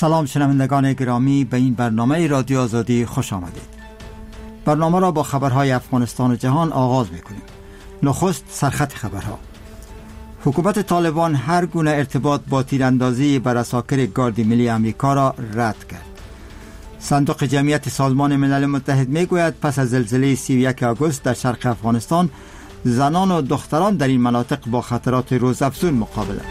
سلام شنوندگان گرامی، به این برنامه رادیو آزادی خوش آمدید. برنامه را با خبرهای افغانستان و جهان آغاز می‌کنیم. نخست سرخط خبرها. حکومت طالبان هر گونه ارتباط با تیراندازی بر عساکر گارد ملی آمریکا را رد کرد. صندوق جمعیت سازمان ملل متحد میگوید پس از زلزله 31 آگوست در شرق افغانستان، زنان و دختران در این مناطق با خطرات روزافزون مقابلند.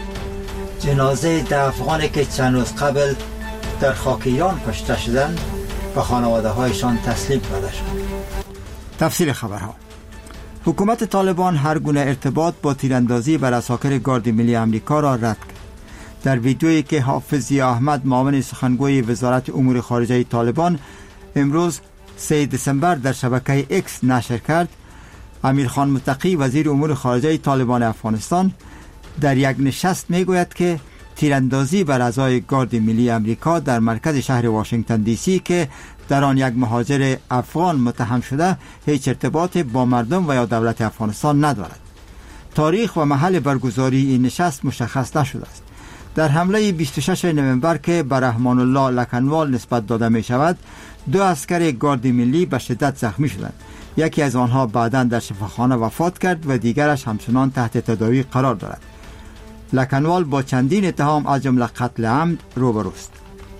جنازه 10 افغانی که چند روز قبل در خاک ایران کشته شدند به خانواده هایشان تسلیم داده شد. تفصیل خبرها. حکومت طالبان هر گونه ارتباط با تیراندازی بر عساکر گارد ملی آمریکا را رد کرد. در ویدیویی که حافظ ضیا احمد معاون سخنگوی وزارت امور خارجه طالبان امروز 3 دسامبر در شبکه ایکس نشر کرد، امیرخان متقی وزیر امور خارجه طالبان افغانستان در یک نشست میگوید که تیراندازی بر اعضای گارد ملی آمریکا در مرکز شهر واشنگتن دی سی که در آن یک مهاجر افغان متهم شده هیچ ارتباطی با مردم و یا دولت افغانستان ندارد. تاریخ و محل برگزاری این نشست مشخص نشده است. در حمله 26 نوامبر که به رحمان الله لکنوال نسبت داده می شود، 2 عسکر گارد ملی به شدت زخمی شدند. یکی از آنها بعداً در شفاخانه وفات کرد و دیگرش همچنان تحت تداوی قرار دارد. لکنوال با چندین اتهام از جمله قتل عمد روبروست.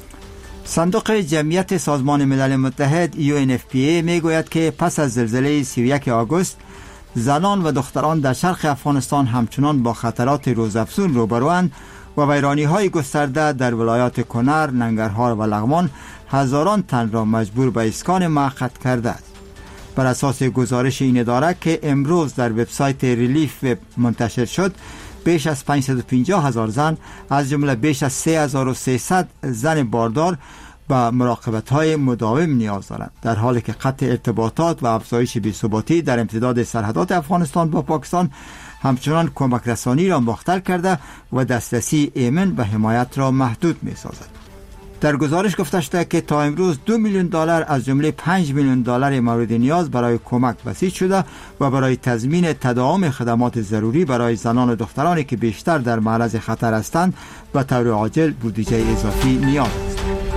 صندوق جمعیت سازمان ملل متحد UNFPA میگوید که پس از زلزله 31 آگوست، زنان و دختران در شرق افغانستان همچنان با خطرات روزافزون روبروند و ویرانی‌های گسترده در ولایات کنر، ننگرهار و لغمان هزاران تن را مجبور به اسکان موقت کرده است. بر اساس گزارش این اداره که امروز در وبسایت ریلیف وب منتشر شد، بیش از 550,000 زن از جمله بیش از 3300 زن باردار به مراقبت‌های مداوم نیاز دارند، در حالی که قطع ارتباطات و افزایش بی‌ثباتی در امتداد سرحدات افغانستان با پاکستان همچنان کمک رسانی را مختل کرده و دسترسی ایمن به حمایت را محدود می‌سازد. در گزارش گفته شده که تا امروز $2 میلیون از جمله $5 میلیون مورد نیاز برای کمک بسیج شده و برای تضمین تداوم خدمات ضروری برای زنان و دخترانی که بیشتر در معرض خطر هستند به طور عاجل بودجه اضافی نیاز است.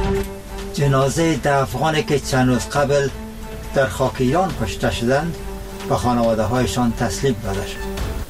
جنازه 10 افغانی که چند روز قبل در خاک ایران کشته شدند به خانواده هایشان تسلیم داده شد.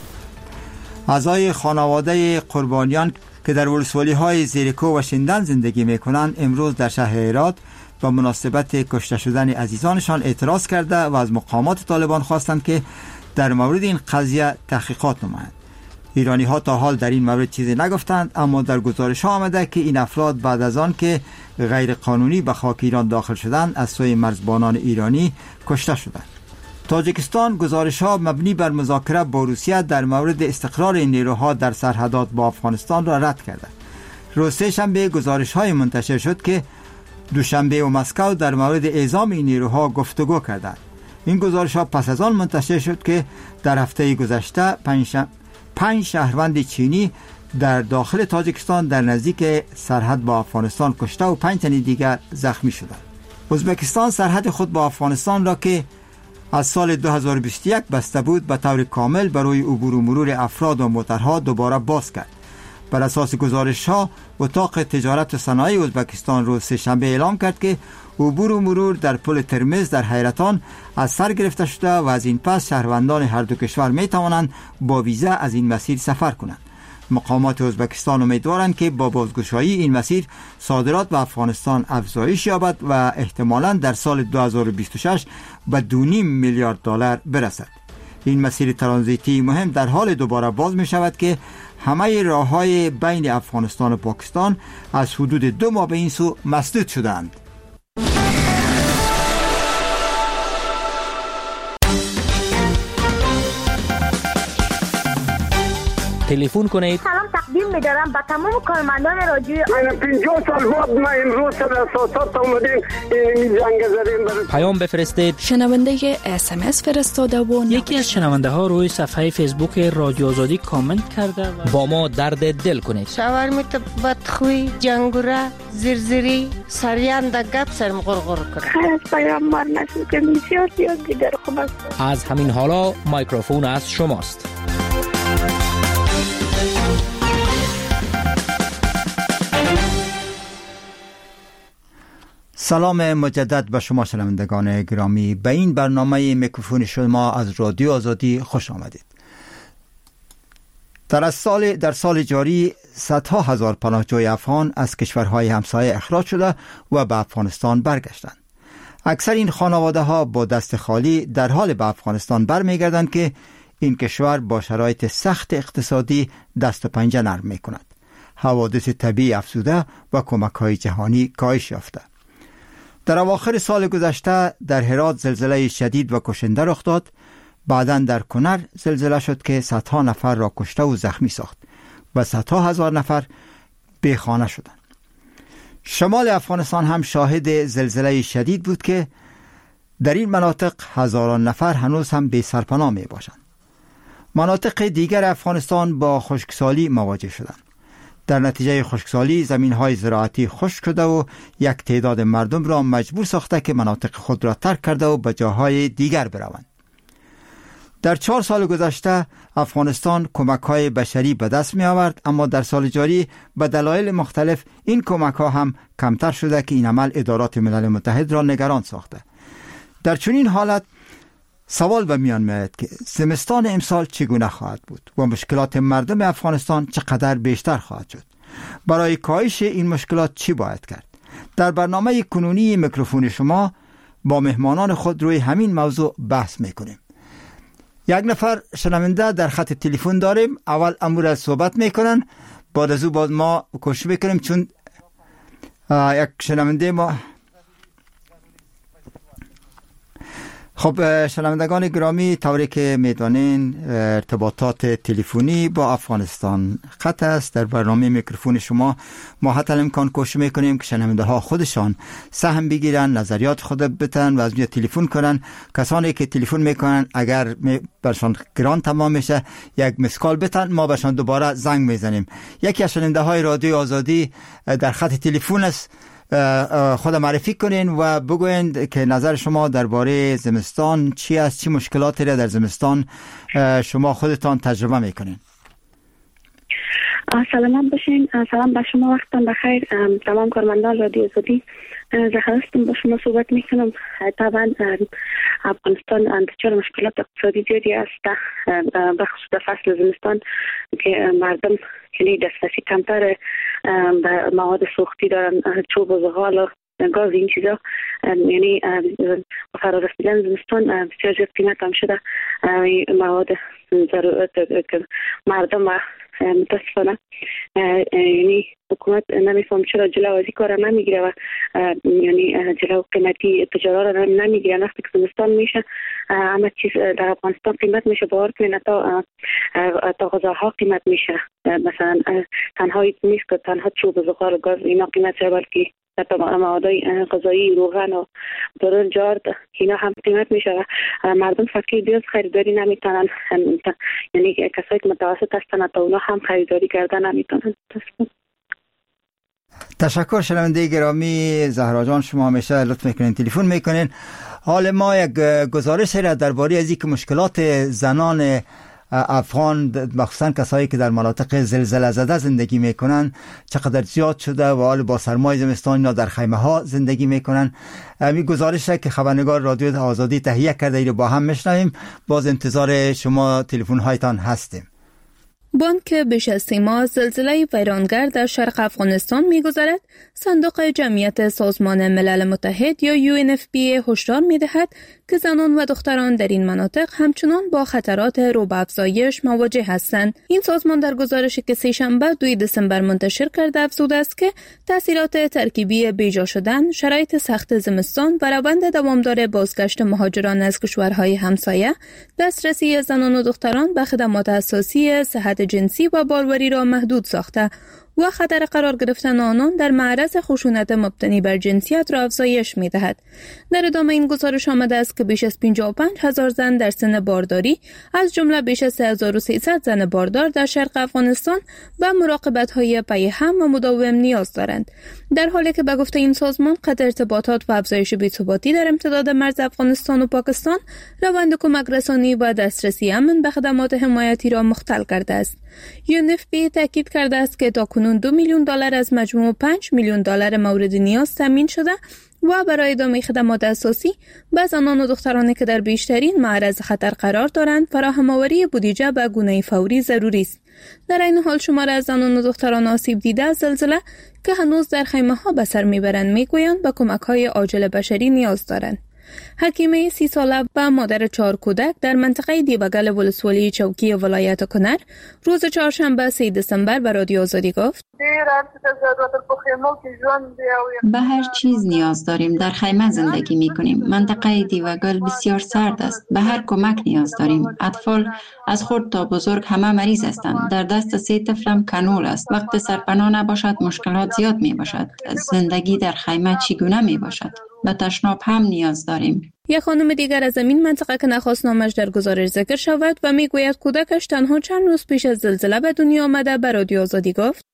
اعضای خانواده قربانیان که در ولسوالی های زیرکو و شندن زندگی می کنند امروز در شهر هرات با مناسبت کشته شدن عزیزانشان اعتراض کرده و از مقامات طالبان خواستند که در مورد این قضیه تحقیقات نمایند. ایرانی ها تا حال در این مورد چیزی نگفتند، اما در گزارش ها آمده که این افراد بعد از آن که غیر قانونی به خاک ایران داخل شدند از سوی مرزبانان ایرانی کشته شدند. تاجیکستان گزارش‌ها مبنی بر مذاکره با روسیه در مورد استقرار نیروها در سرحدات با افغانستان را رد کرده. روز سه‌شنبه گزارش‌های منتشر شد که دوشنبه و مسکو در مورد اعزام این نیروها گفتگو کردند. این گزارش‌ها پس از آن منتشر شد که در هفته گذشته 5 شهروند چینی در داخل تاجیکستان در نزدیک سرحد با افغانستان کشته و 5 تن دیگر زخمی شدند. ازبکستان سرحد خود با افغانستان را که از سال 2021 بسته بود به طور کامل برای عبور و مرور افراد و موترها دوباره باز کرد. بر اساس گزارش‌ها اتاق تجارت و صنایع ازبکستان روز سه‌شنبه اعلام کرد که عبور و مرور در پل ترمز در حیرتان از سر گرفته شده و از این پس شهروندان هر دو کشور می توانند با ویزا از این مسیر سفر کنند. مقامات ازبکستان امیدوارند که با بازگشایی این مسیر صادرات به افغانستان افزایش یابد و احتمالاً در سال 2026 به $2.5 میلیارد برسد. این مسیر ترانزیتی مهم در حال دوباره باز می شود که همه راه‌های بین افغانستان و پاکستان از حدود 2 ماه به این سو مسدود شدند. تلفن کنید. سلام تقدیم می‌دارم به تمام کارمندان رادیو. من 50 سال بعد ما امروز در اساسات اومدیم این زنگ زدیم. پیام بفرستید. شنونده SMS فرستاده و یکی از شنونده ها روی صفحه فیسبوک رادیو آزادی کامنت کرده و با ما درد دل کنید. شاورمیت بدخوی، جنگوره، زرزری، سریان در گپ سرم غرغر کنه. خیلی پیام مار نشد که بسیار دیگر خوب است. از همین حالا مایکروفون از شماست. سلام مجدد به شما شنوندگان گرامی. به این برنامه میکروفون شما از رادیو آزادی خوش آمدید. در سال جاری صدها هزار پناهجوی افغان از کشورهای همسایه اخراج شده و به افغانستان برگشتند. اکثر این خانواده ها با دست خالی در حال به افغانستان برمیگردند که این کشور با شرایط سخت اقتصادی دست و پنجه نرم می کند. حوادث طبیعی افزوده و کمک‌های جهانی کاهش یافته. در اواخر سال گذشته در هرات زلزله شدید و کشنده رخ داد. بعداً در کنر زلزله شد که صدها نفر را کشته و زخمی ساخت و صدها هزار نفر بیخانه شدند. شمال افغانستان هم شاهد زلزله شدید بود که در این مناطق هزاران نفر هنوز هم بی سرپناه می باشند. مناطق دیگر افغانستان با خشکسالی مواجه شدند. در نتیجه خشکسالی زمین‌های زراعتی خشک شده و یک تعداد مردم را مجبور ساخته که مناطق خود را ترک کرده و به جاهای دیگر بروند. در 4 سال گذشته افغانستان کمک‌های بشری به دست می آورد، اما در سال جاری به دلایل مختلف این کمک‌ها هم کمتر شده که این عمل ادارات ملل متحد را نگران ساخته. در چنین حالت سوال به میان میاد که زمستان امسال چگونه خواهد بود و مشکلات مردم افغانستان چقدر بیشتر خواهد شد. برای کاهش این مشکلات چی باید کرد؟ در برنامه کنونی میکروفون شما با مهمانان خود روی همین موضوع بحث میکنیم. یک نفر شنونده در خط تلفن داریم. اول امور صحبت میکنن، بعد از او باز ما کوشش میکنیم چون یک شنونده ما. خب شنوندگان گرامی، طوری که میدانین ارتباطات تلفنی با افغانستان قطع است. در برنامه میکروفون شما ما حتی امکان کوشش میکنیم که شنونده ها خودشان سهم بگیرن، نظریات خود بتن و از اینجا تلفن کنن. کسانی که تلفن میکنن اگر برشان گران تمام میشه یک مسکال بتن، ما برشان دوباره زنگ میزنیم. یکی از شنونده های رادیو آزادی در خط تلفن است. خود معرفی کنین و بگوین که نظر شما درباره زمستان چی است، چی مشکلاتی را در زمستان شما خودتان تجربه میکنین. سلامت باشین. سلام به شما، وقتتان بخیر. تمام کارمندان رادیو آزادی. هستم با شما صحبت میکنم. طبعا افغانستان دچار مشکلات اقتصادی زیادی است، بخصوص فصل زمستان که مردم یعنی دسترسی کمتر به مواد سوختی دارن، چوب و زغال و گاز، این چیزا. یعنی فرا رسیدن زمستان بسیار زیاد قیمت هم شده مواد ضرورت که مردم متاسفانه یعنی حکومت نمیفهم چرا جلو از این کار نمیگیره و یعنی جلو قیمتی تجارت را نمیگیره. وقتی که زمستان میشه همه چیز در افغانستان قیمت میشه، باور کنین تا غذاها قیمت میشه. مثلا تنها نیست که تنها چوب و زغال و گاز اینا قیمت شه، بلکه حتی موادهای غذایی، روغن و برنج، جارد، اینا هم قیمت میشه و مردم فقیر بیاز خریداری نمیتونن. یعنی کسایی که متوسط هستن تا اونا هم خریداری کردن نمیتونن. تشکر شنونده گرامی. زهرا جان، شما همیشه لطف میکنین تلفن میکنین. حال ما یک گزارش را درباره از اینکه مشکلات زنان افغان، مخصوصا کسایی که در مناطق زلزله زده زندگی میکنن، چقدر زیاد شده و حال با سرمای زمستان اینا در خیمه ها زندگی میکنن. همین گزارشه که خبرنگار رادیو آزادی تهیه کرده، اینو با هم میشنویم. باز انتظار شما تلفن هایتان هستیم. بانک بیش از 3 ماه زلزله ویرانگر در شرق افغانستان می‌گذرد، صندوق جمعیت سازمان ملل متحد یا UNFPA هشدار می‌دهد که زنان و دختران در این مناطق همچنان با خطرات رو به افزایش مواجه هستند. این سازمان در گزارشی که سه‌شنبه 2 دسامبر منتشر کرده افزوده است که تأثیرات ترکیبی بیجا شدن، شرایط سخت زمستان و روند دوامدار بازگشت مهاجران از کشورهای همسایه، دسترسی زنان و دختران به خدمات اساسی صحت جنسی و باروری را محدود ساخته و خطر قرار گرفتن آنان در معرض خشونت مبتنی بر جنسیت را افزایش می‌دهد. در ادامه این گزارش آمده است که بیش از 55,000 زن در سن بارداری، از جمله بیش از 3300 زن باردار در شرق افغانستان به مراقبت‌های پیهم و مداوم نیاز دارند. در حالی که به گفته این سازمان قطع ارتباطات و افزایش بی‌ثباتی در امتداد مرز افغانستان و پاکستان روند کمک رسانی و دسترسی امن به خدمات حمایتی را مختل کرده است. UNFPA تاکید کرده است که تاکنون کنون $2 میلیون از مجموع $5 میلیون مورد نیاز تامین شده و برای ادامه خدمات اساسی به زنان و دخترانی که در بیشترین معرض خطر قرار دارند فراهم‌آوری بودجه به گونه فوری ضروری است. در این حال شمار از زنان و دختران آسیب دیده از زلزله که هنوز در خیمه‌ها به سر میبرند میگویند به کمک‌های عاجل بشری نیاز دارند. حکیمه 30 ساله و مادر 4 کودک در منطقه دیبگل ولسوالی چوکی ولایت کنر روز چهارشنبه 3 دسامبر به رادیو آزادی گفت: به هر چیز نیاز داریم. در خیمه زندگی می کنیم. منطقه دیوگل بسیار سرد است. به هر کمک نیاز داریم. اطفال از خرد تا بزرگ همه مریض هستند. در دست 3 طفلم کنول است. وقت سرپناه نباشد مشکلات زیاد می باشد. زندگی در خیمه چگونه می باشد؟ به تشناب هم نیاز داریم. یک خانم دیگر از این منطقه که نخواست نامش در گزارش ذکر شود و میگوید کودکش تنها چند روز پیش از زلزله به دنیا آمده به رادیو آزادی گفت: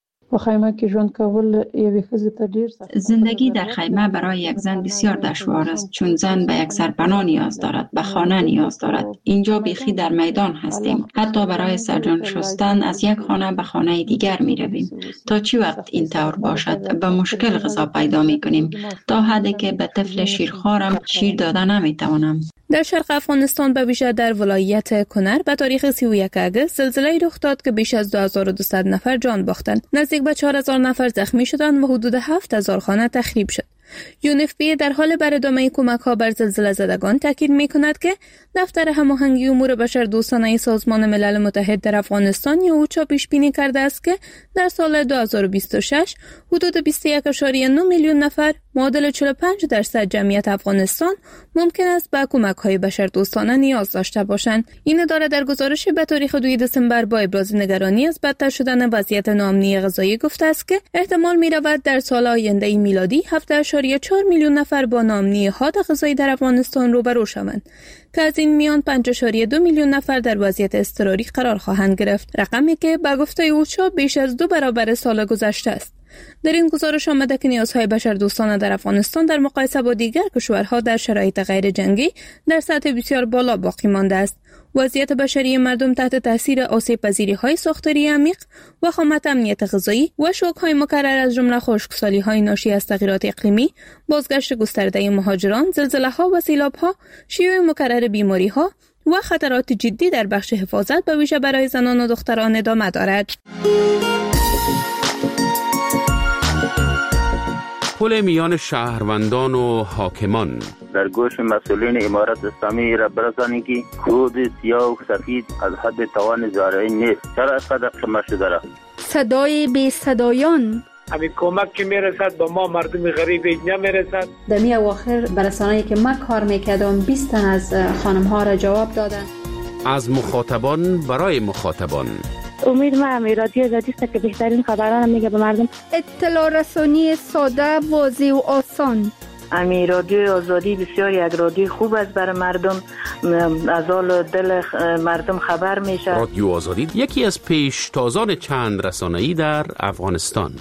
زندگی در خیمه برای یک زن بسیار دشوار است، چون زن به یک سرپناه نیاز دارد، به خانه نیاز دارد. اینجا بیخی در میدان هستیم. حتی برای سرجان شستن از یک خانه به خانه دیگر می رویم. تا چی وقت این طور باشد؟ به مشکل غذا پیدا می کنیم، تا حدی که به طفل شیرخوارم شیر داده نمی توانم. در شرق افغانستان به ویژه در ولایت کنر به تاریخ 31 اگست زلزله رخ داد که بیش از 2200 نفر جان باختند. نزدیک به 4000 نفر زخمی شدند و حدود 7000 خانه تخریب شد. UNFPA در حال بر ادامه کمک‌ها بر زلزله زدگان تاکید می‌کند که دفتر هماهنگی امور بشردوستانه سازمان ملل متحد در افغانستان یا اوچا پیش بینی کرده است که در سال 2026 حدود 21.9 میلیون نفر معادل 45% جمعیت افغانستان ممکن است به کمک‌های بشردوستانه نیاز داشته باشند. این اداره در گزارشی به تاریخ 2 دسامبر با ابراز نگرانی از بدتر شدن وضعیت ناامنی غذایی گفته است که احتمال می‌رود در سال آینده میلادی 7.4 میلیون نفر با ناامنی حاد غذایی در افغانستان روبرو شوند که از این میان 5.2 میلیون نفر در وضعیت اضطراری قرار خواهند گرفت، رقمی که به گفته اوچا بیش از 2 برابر سال گذشته است. در این گزارش آمده که نیازهای بشردوستانه در افغانستان در مقایسه با دیگر کشورها در شرایط غیر جنگی در سطح بسیار بالا باقی مانده است. وضعیت بشری مردم تحت تاثیر آسیب‌پذیری‌های ساختاری عمیق، وخامت امنیت غذایی و شوک‌های مکرر از جمله خشکسالی‌های ناشی از تغییرات اقلیمی، بازگشت گسترده مهاجران، زلزله‌ها و سیلاب‌ها، شیوع مکرر بیماری‌ها و خطرات جدی در بخش حفاظت به ویژه برای زنان و دختران ادامه دارد. پل میان شهروندان و حاکمان در گوش مسئولین امارت اسلامی را برسانید که کود سیاه و سفید از حد توان زارعی نیست. چرا صدق شما شده را؟ صدای بی صدایان همین کمک که میرسد به ما مردم غریب اینجا میرسد. در می اواخر برسانه‌ای که من کار میکردم 20 تن از خانم ها را جواب دادن. از مخاطبان برای مخاطبان. امید ما رادیو آزادی است که بهترین خبران میگه به مردم. اطلاع رسانی ساده، واضح و آسان. رادیو آزادی بسیار یک رادیو خوب است برای مردم، از حال دل مردم خبر میشه. رادیو آزادی یکی از پیشتازان چند رسانه‌ای در افغانستان.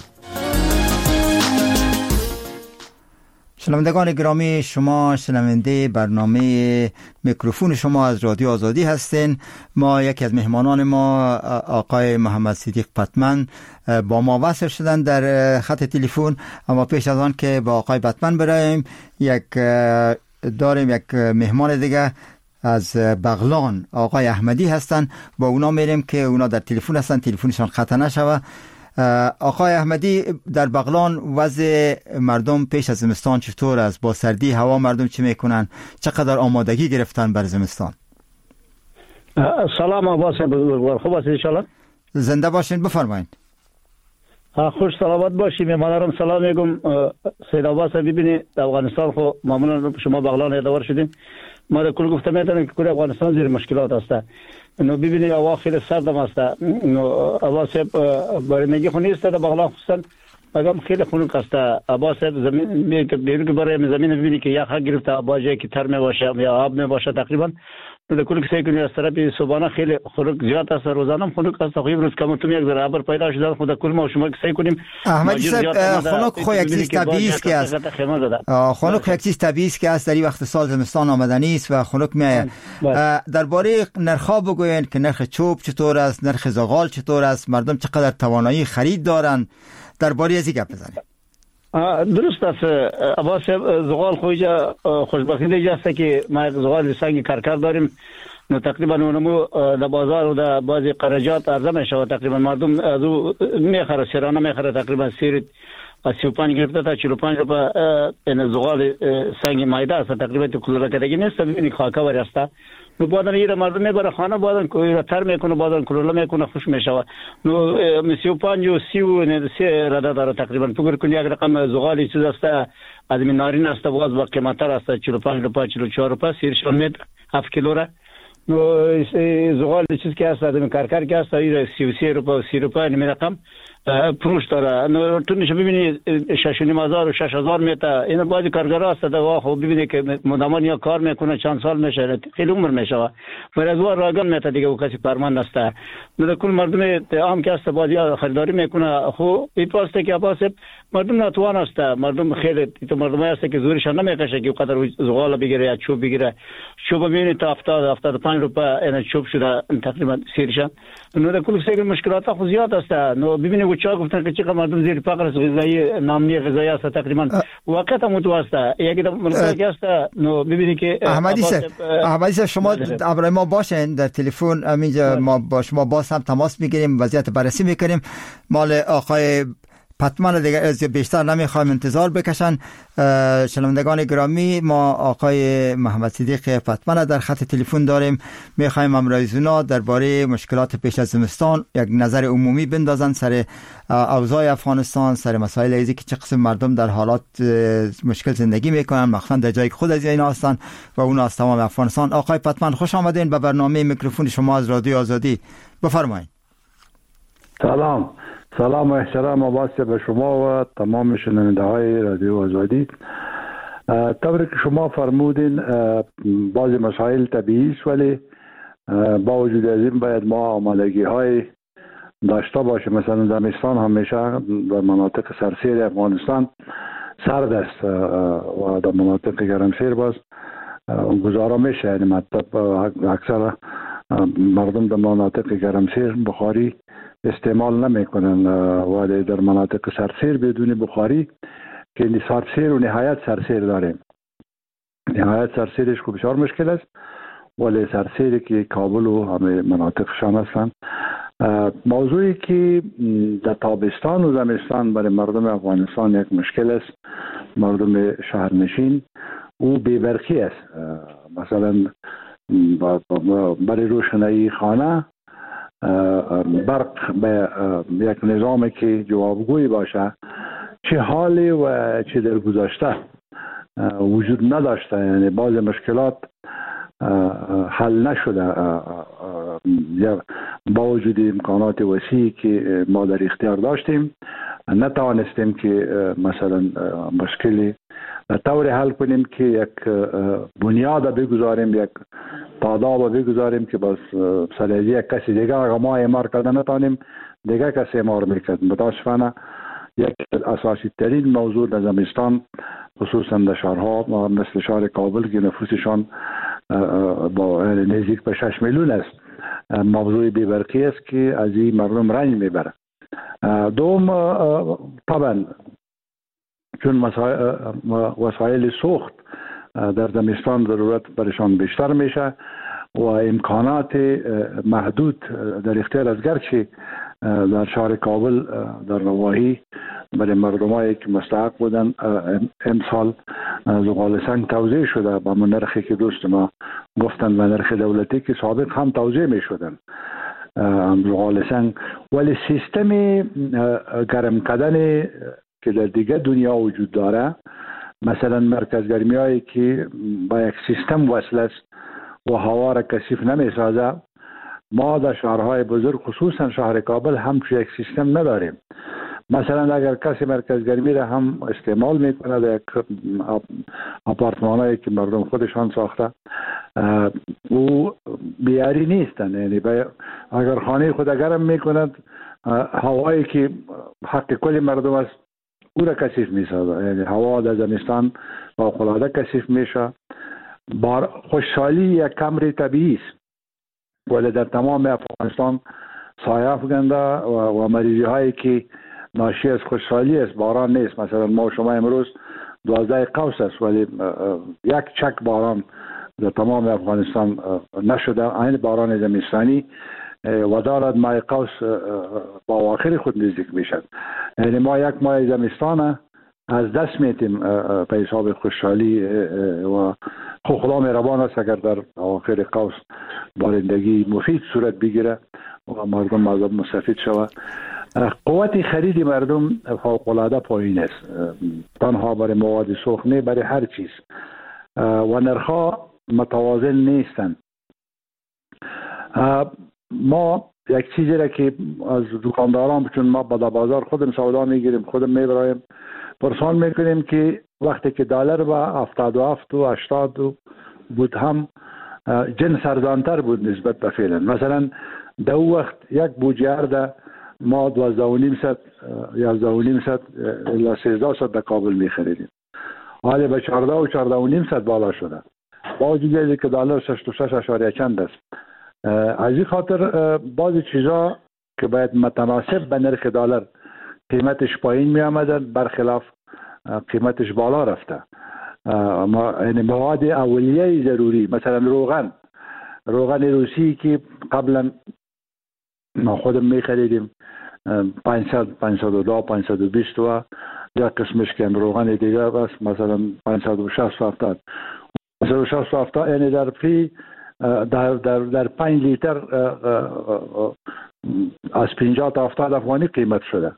شنوندگان گرامی، شما شنونده برنامه میکروفون شما از رادیو آزادی هستین. ما یکی از مهمانان ما آقای محمد صدیق پتمن با ما وصل شدن در خط تلفن، اما پیش از آن که با آقای پتمن برایم داریم یک مهمان دیگه از بغلان، آقای احمدی هستن. با اونا میریم که اونا در تلفن هستن، تلفنشان قطع نشوه. آقای احمدی، در بغلان وضع مردم پیش از زمستان چطور است؟ با سردی هوا مردم چی میکنن؟ چقدر آمادگی گرفتن بر زمستان؟ سلام عباس بزرگوار، خوب است انشالله؟ زنده باشین، بفرمایید. خوش سلامت باشیم. مادرم سلام میگم. سید عباس ببینید افغانستان خو معمولا شما بغلان ادوار شدین، ما در کل گفته میتونم که کل افغانستان زیر مشکلات است. نو ببینید هوا خیلی سردم است. نو عباس بارندگی خو نیست در بغلان خصوصا، مگم خیلی خنک است. عباس زمین میگه برای زمین ببینید که یخ گرفته، باجه که تر می باشه یا آب می باشه تقریبا در کل کسی که از طرف صبحانه خیلی خوراک زیاد است، روزانه هم خوراک است. تقریبا روز کم کم یک ذره ابر پیدا شده. خود کل ما شما کسی کنیم احمدی صاحب خوراک خو یک چیز طبیعی است که است. خوراک یک چیز طبیعی است که است. در این وقت سال زمستان آمدنی است و خوراک می درباره نرخ‌ها بگوین که نرخ چوب چطور است، نرخ زغال چطور است، مردم چقدر توانایی خرید دارن، درباره ازی گپ بزنید. درست است عباس. زغال خویجا خوشبختی دیگه است که ما زغال سنگ کرکر داریم. نو تقریبا اونمو در بازار و در بعضی قرجات عرضه میشه. تقریبا مردم از او میخره، سرانه میخره. تقریبا سیر 35 گرفته تا 45 روپه این زغال سنگ مایده است. تقریبا تو کلوره کدگی نیست. ببینید خاکاوری است. نو بعدن یه مردم میبره خانه، بعدن کوی تر میکنه، بعدن کلوله میکنه، خوش میشه. نو 35 و 30 و 3 رده داره تقریبا. فکر کنید یک رقم زغالی چیز است از این نارین است، باز با قیمت‌تر است. 45 روپه 44 روپه سیرشون میده 7 کیلو را. نو زغال چیز که است از کرکر که است 33 روپه و 30 روپه این رقم فروش داره. نو تو نشه ببینید 6500 و 6000 میته. این بعضی کارگرها است در واقع ببینید که مدامان یا کار میکنه چند سال میشه، خیلی عمر میشه. برای از راگان میته دیگه و کسی پرمند است. نو کل مردم عام که است بعضی خریداری میکنه. خو این پاسته که عباس مردم ناتوان است. مردم خیلی تو مردمای است که زورشان نمیکشه که قدر زغال بگیره یا چوب بگیره. چوب میبینید تا 75 روپه این چوب شده تقریبا سیرشان. نو در کل سیر مشکلات خو زیاد است. نو ببینید چا گفتن که چقدر مردم زیر فقر غذایی نامنی غذایی است. تقریبا واقعا متوسط یکی منطقه است. نو ببینید که احمدی صاحب شما ابرای ما باشین در تلفن همینجا ما با شما باز هم تماس میگیریم، وضعیت بررسی میکنیم. مال آقای پتمن دیگه بیشتر نمیخوایم انتظار بکشن. شنوندگان گرامی، ما آقای محمد صدیق پتمن در خط تلفن داریم. میخوایم امروزونا درباره مشکلات پیش از زمستان یک نظر عمومی بندازن سر اوضاع افغانستان، سر مسائل ازی که چه قسم مردم در حالات مشکل زندگی میکنن، مخصوصا در جای خود از اینا هستن و اون از تمام افغانستان. آقای پتمن خوش آمدین به برنامه میکروفون شما از رادیو آزادی. بفرمایید. سلام و احترام واسه به شما و تمام شنونده های رادیو آزادی. طوری که شما فرمودین بعضی مسائل طبیعی است، ولی با وجود از این باید ما آمادگی های داشته باشیم. مثلا زمستان همیشه در مناطق سرسیر افغانستان سرد است و در مناطق گرمسیر باز گزارا میشه. یعنی مطلب اکثر مردم در مناطق گرمسیر بخاری استعمال نمیکنن، ولی در مناطق سرسیر بدون بخاری که سرسیر و نهایت سرسیر داریم. نهایت سرسیرش خوب بسیار مشکل است، ولی سرسیری که کابل و همه مناطقشان هستند. موضوعی که در تابستان و زمستان برای مردم افغانستان یک مشکل است، مردم شهرنشین، او بی‌برقی است. مثلا برای روشنایی خانه برق به یک نظامی که جوابگوی باشه، چه حالی و چه در گذشته وجود نداشته. یعنی بعض مشکلات حل نشده یا با وجود امکانات وسیعی که ما در اختیار داشتیم نتوانستیم که مثلا مشکلی طوری حل کنیم که یک بنیاد بگذاریم، یک پاداب بگذاریم که بس سر یک کسی دیگه اگر ما اعمار کرده نتانیم دیگه کسی اعمار میکرد. متاسفانه یک اساسی ترین موضوع در زمستان خصوصا در شهرها مثل شهر کابل که نفوسشان با نزدیک به 6 میلیون است، موضوع بی‌برقی است که از این مردم رنج میبره. دوم طبعا چون وسایل سوخت در زمستان ضرورت برشان بیشتر میشه و امکانات محدود در اختیار از گرچه در شهر کابل در نواحی برای مردمایی که مستحق بودن امسال زغال سنگ توزیع شده با نرخی که دوست ما گفتن و نرخ دولتی که سابق هم توزیع می شدن زغال سنگ. ولی سیستم گرم کردن که در دیگه دنیا وجود داره، مثلا مرکز گرمی هایی که با یک سیستم وصل است و هوا را کثیف نمی سازه، ما در شهرهای بزرگ خصوصا شهر کابل همچون یک سیستم نداریم. مثلا اگر کسی مرکزگرمی را هم استعمال میکنه در آپارتمانایی که مردم خودشان ساخته، او بیاری نیستن. یعنی اگر خانه خود گرم میکند، هوایی که حق کل مردم است او را کثیف میسازه. یعنی هوا در زمستان فوق‌العاده کثیف میشه. خوشحالی یک کمر طبیعی است ولی در تمام افغانستان سایه افکنده و مریضی هایی که ناشی از خوشحالی است، باران نیست. مثلا ما شما امروز 12 قوس است ولی یک چک باران در تمام افغانستان نشده، این باران زمستانی و دارد ماه قوس با آخر خود نزدیک میشد. یعنی ما یک ماه زمستان از دست میتیم به حساب خوشحالی و خدا مهربان است اگر در آخر قوس بارندگی مفید صورت بگیره و مردم مذاب مستفید شود. قوت خرید مردم فوق‌العاده پایین است، تنها برای مواد سوخت، برای هر چیز، و نرخ‌ها متوازن نیستند. ما یک چیزی را که از دکانداران، چون ما با بازار خودم سودا میگیریم، خودم میبرایم، پرسان میکنیم که وقتی که دلار با 77 و 80 بود هم جنس ارزانتر بود نسبت به فعلا. مثلا در او وقت یک بوجهر ما 12,500 یا 11,500 الی 1300 در کابل میخریدیم، حالا به 14 و 14,500 بالا شده، با وجودی که دلار 66 اشاریه چند است. از این خاطر بعضی چیزا که باید متناسب به نرخ دلار قیمتش پایین می آمدن، برخلاف قیمتش بالا رفته. یعنی مواد اولیه ضروری، مثلا روغن روسی که قبلا ما خودم می خریدیم 500 510 520 و یک قسمش که روغن دیگه بس مثلا 560 70 560 70، یعنی در 5 لیتر از 50 تا 70 افغانی قیمت شده.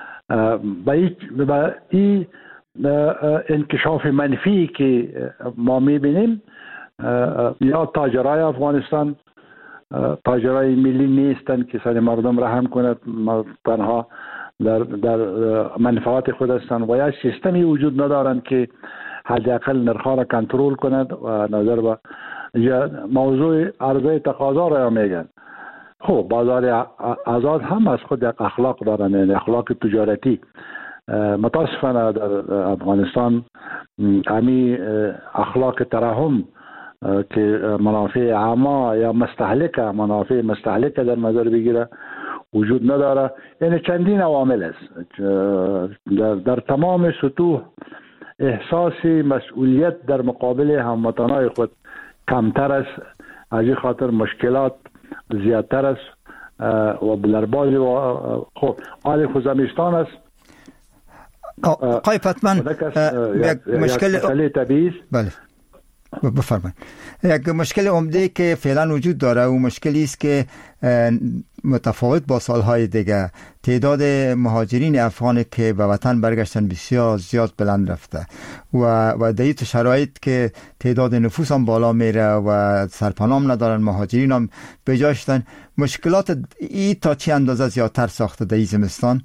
با این انکشاف منفی که ما میبینیم، یا تاجرای افغانستان تاجرای ملی نیستن که سر مردم رحم کند، تنها در منفعت خود هستند و یا سیستمی وجود ندارند که حداقل نرخ‌ها را کنترل کند و نظر به موضوع عرضه تقاضا را میگن. خب بازار آزاد هم از خود یک اخلاق دارن، یعنی اخلاق تجارتی. متاسفانه در افغانستان امی اخلاق ترحم که منافع عامه یا منافع مستهلکه در نظر بگیره وجود نداره. یعنی چندین عوامل است در تمام سطوح. احساس مسئولیت در مقابل هموطنان خود کمتر است، از این خاطر مشکلات زیادتر است و بلربازی و خب آل خوزمستان است. آقای پتمن، یک مشکل طبیعی است. بله بفرمایید. یک مشکل عمده که فعلا وجود داره و مشکلی است که متفاوت با سالهای دیگه، تعداد مهاجرین افغان که به وطن برگشتن بسیار زیاد بلند رفته و در این شرایط که تعداد نفوس هم بالا میره و سرپناه ندارن، مهاجرین هم به جا شدن. مشکلات ای تا چه اندازه زیادتر ساخته در این زمستان؟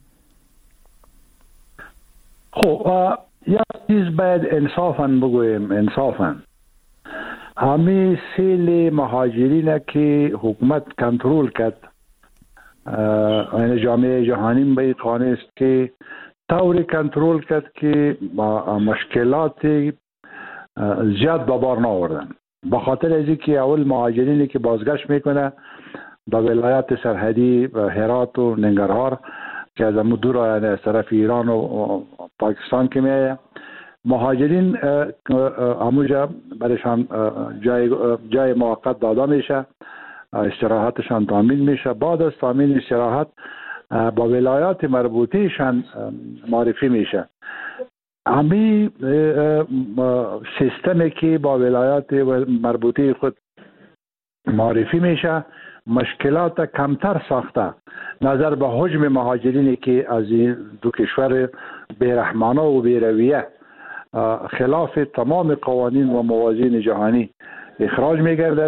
خب یک چیز باید انصافاً بگویم، انصافاً همه سیل مهاجرین که حکومت کنترل کرد، یعنی جامعه جهانی به قانع است که طوری کنترل کرد که مشکلات زیاد به بار نآوردن. به خاطر از اینکه اول مهاجرینی که بازگشت میکنه به ولایت سرحدی و هرات و ننگرهار که از امو دور، یعنی از طرف ایران و پاکستان که میایه، مهاجرین اموجا برایشان جای موقت داده میشه، استراحتشان تامین میشه. بعد از تامین استراحت با ولایات مربوطهشان معرفی میشه. همین سیستمی که با ولایات مربوطه خود معرفی میشه مشکلات کمتر ساخته نظر به حجم مهاجرینی که از این دو کشور بیرحمانه و بیرویه خلاف تمام قوانین و موازین جهانی اخراج میگردد،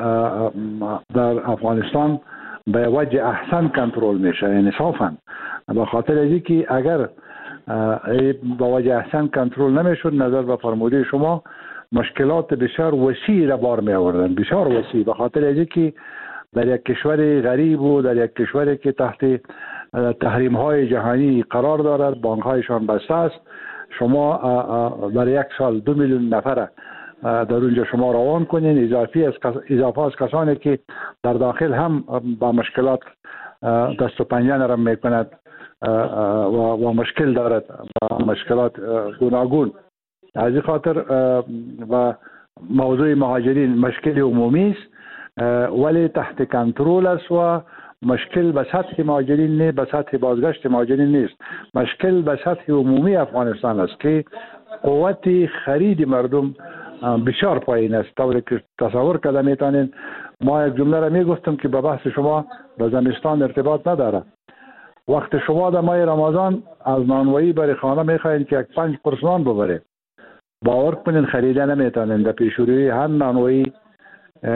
در افغانستان به وجه احسن کنترل میشه. یعنی صافا به خاطر از اینکه اگر با وجه احسن کنترل نمیشد، نظر به فرموده شما، مشکلات بسیار وسیع را بار می آوردن، بسیار وسیع. به خاطر از اینکه در یک کشور غریب و در یک کشوری که تحت تحریم های جهانی قرار دارد، بانک هایشان بسته است، شما برای یک سال 2 میلیون نفر در اونجا شما روان کنین، اضافه از کسانی که در داخل هم با مشکلات دست و پنجه نرم میکند و مشکل دارد، با مشکلات گوناگون. از این خاطر و موضوع مهاجرین مشکل عمومی است، ولی تحت کنترل است و مشکل به سطح مهاجرین نه، به سطح بازگشت مهاجرین نیست. مشکل به سطح عمومی افغانستان است که قوت خرید مردم بسیار پایین است. طوری که تصور کرده میتونین، ما یک جمله را میگفتم که به بحث شما به زمستان ارتباط نداره. وقت شما در ماه رمضان از نانوایی برای خانه میخواین که 5 قرص نان ببره، باور کنین خریده نمیتونین. در پیشروی هر نانوایی 50-60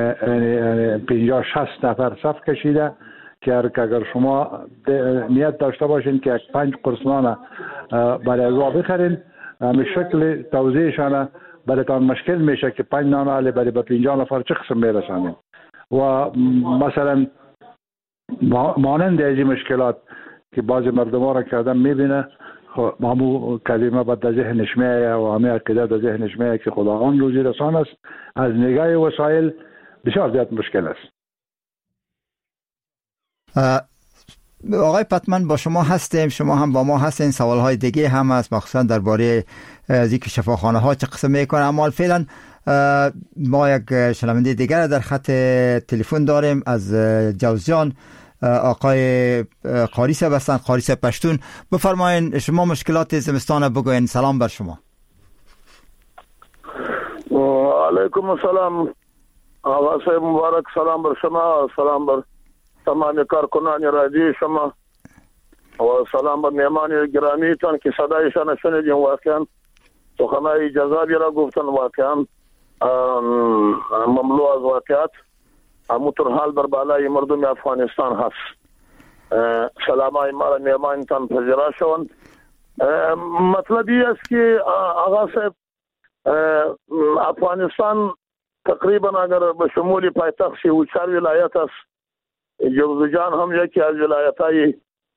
نفر صف کشیده که اگر شما نیت داشته باشین که 5 قرص نان برای ازوا بخرین، به شکل توزیعشان برایتان مشکل میشه که 5 نان علی برای به 50 نفر چه قسم میرسانین. و مثلا مانند از این مشکلات که بعضی مردم ها را که آدم میبینه، همون کلمه به در ذهنش میایه و همه عقیده در ذهنش میایه که خداوند روزی رسان است، از نگاه وسایل بسیار زیاد مشکل است. آقای پتمن با شما هستیم، شما هم با ما هستین. سوالهای دیگه هم هست، مخصوصا درباره ذکر شفاخانه ها چه قسم میکنه. اما فعلا ما یک شنونده دیگر در خط تلفن داریم از جوزجان، آقای قاریس هستن، قاریس پشتون. بفرمایین شما مشکلات زمستان بگوین. سلام بر شما. علیکم السلام آقا صاحب، مبارک. سلام بر شما، سلام بر تمام کارکنان رادیو شما و سلام بر مهمان گرامی تان که صدایشان شنیدیم. واقعا سخنهای جذابی را گفتن، واقعا مملو از واقعات. همونطور حال بر بالای مردم افغانستان هست. سلامای ما را مهمان تان پذیرا شوند. مطلبی است که آقا صاحب افغانستان تقریبا اگر به شمول پایتخت 34 ولایت است، جوزجان هم یکی از ولایت‌های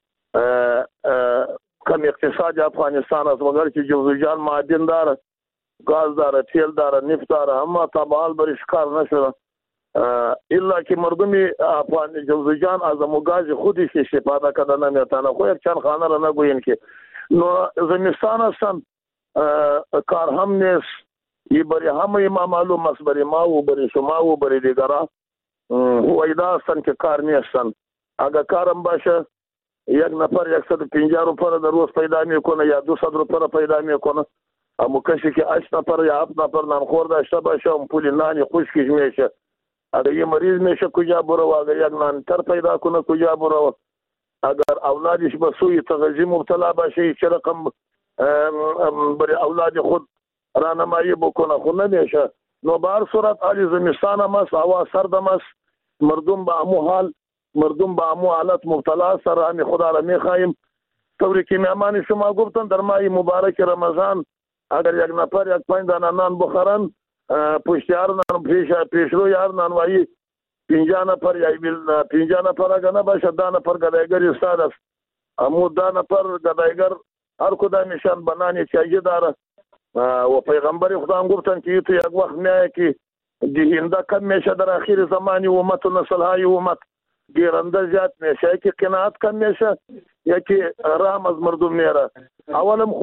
کم اقتصاد افغانستان است، مگر که جوزجان معدن داره، گاز داره، تیل داره، نفت داره، اما تا به حال برش کار نشده. الا که مردم افغان جوزجان از گاز خودش استفاده کرده نمیتونه. خو یک چند خانه را نگوین که نو زمستان هستن کار هم نیست. ای برای همه ما معلوم است، برای ما و برای شما و برای دیگران هویدا هستن که کار نیستن. اگر کارم باشه یک نفر 150 روپیه در روز پیدا میکنه یا 200 روپیه پیدا میکنه، اما کسی که 8 نفر یا 7 نفر نانخور داشته باشه اون پول نانی خشکش میشه. اگر یه مریض میشه کجا برو، اگر یک نانتر پیدا کنه کجا برو، اگر اولادش به سوی تغذیه مبتلا باشه چه رقم برای اولاد خود راهنمایی بکنه، خود نمیشه. نو به هر صورت حال زمستان هم است، هوا سرد هم است، مردم به امو حال، مردم به امو حالت مبتلا است. رحم خدا را میخواهیم. طوری که مهمان شما گفتن در ماه مبارک رمضان اگر یک نفر 5 دانه نان بخورن، پشت هر نان پیشروی هر نانوایی 50 نفر یا 50 نفر اگر نباشه 10 نفر گدایگر استاد است. امو 10 نفر گدایگر هر کدامشان بنانی چایی داره. و پیغمبر خدا هم گفتن که تو یک وقت میایه که دهنده کم میشه در آخر زمانی امت و نسل های امت گیرنده زیاد میشه، یکی قناعت کم میشه، یکی رحم از مردم میره. اولم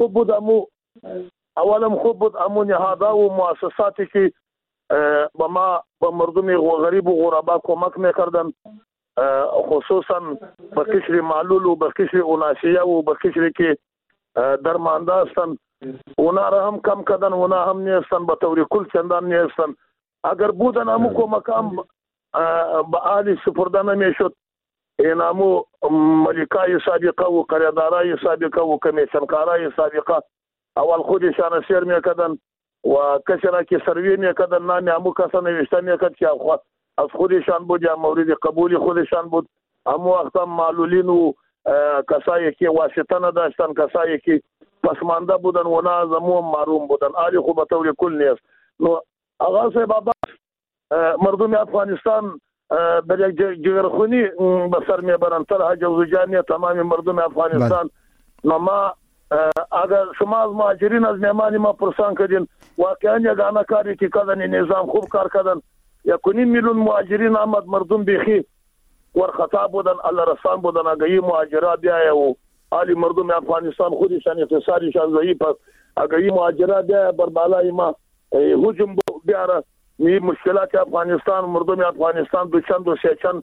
خوب بود امو نهادها و مؤسساتی که با مردم غریب و غربا کمک میکردن، خصوصا به قشر معلول و به قشر اوناسیه و به قشری که درمانده هستن، اونا را هم کم کردن، اونا هم نیستن به طور کل چندان نیستن. اگر بودن امو کمک هم به آلی سپرده نمیشد. این امو ملکای سابقه و قریدارای سابقه و کمیشنکارای سابقه اول خودشان سیر میکردن و کسی را که سروی میکردن نامی امو کسا نوشته میکرد که از خودشان بود یا مورد قبول خودشان بود. امو وقتا معلولین و کسایی که واسطه نداشتن، کسایی که پسمانده بودن و نه از امو محروم بودن. عالی خوب به طور کل نیست. نو آقا صاحب عباس، مردم افغانستان در یک جگرخونی به سر میبرند، طرح جوزجانی تمام مردم افغانستان. نو ما اگر شما از مهاجرین از میهمانی ما پرسان کردین، واقعا یگانه کاری که کردن نظام خوب کار کردن. 1.5 میلیون مهاجرین آمد، مردم بیخی ورخطا بودن، الله رسان بودن. اگه این مهاجرا بیایه و حالی مردم افغانستان خودشان اقتصادشان ضعیف است، اگه این مهاجرا بیایه بر بالای ما هجوم بیاره، این مشکلات افغانستان مردم افغانستان دو چند و سه چند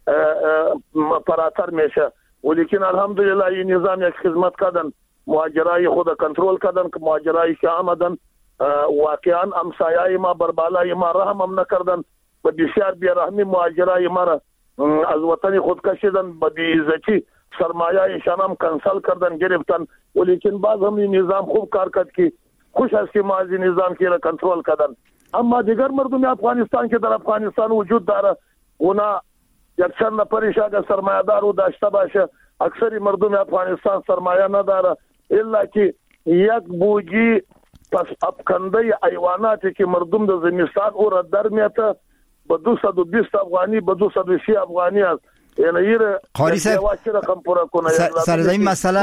فراتر میشه. ولیکن الحمدلله این نظام یک خدمت کردن، مهاجرای خود کنترل کردن که مهاجرای که آمدن واقعا همسایای ما بر بالای ما رحم هم نکردن، به بسیار بیرحمی مهاجرای ما را از وطن خود کشیدن، به بی‌عزتی سرمایه‌شان هم کنسل کردن، گرفتن. ولیکن باز هم این نظام خوب کار کرد که خوش است که ما از این نظام که را کنترل کردن. اما دیگر مردم افغانستان که در افغانستان وجود داره، اونا یک چند نفرش اگر سرمایه دارو داشته باشه، اکثر مردم افغانستان سرمایه نداره، الا که یک بوجی پس افکنده ایواناتی که مردم در زمستان او را در میته به 220 افغانی به 230 افغانی است. یعنی یه قاری صاحب رقم پورا کنه، سر این مسئله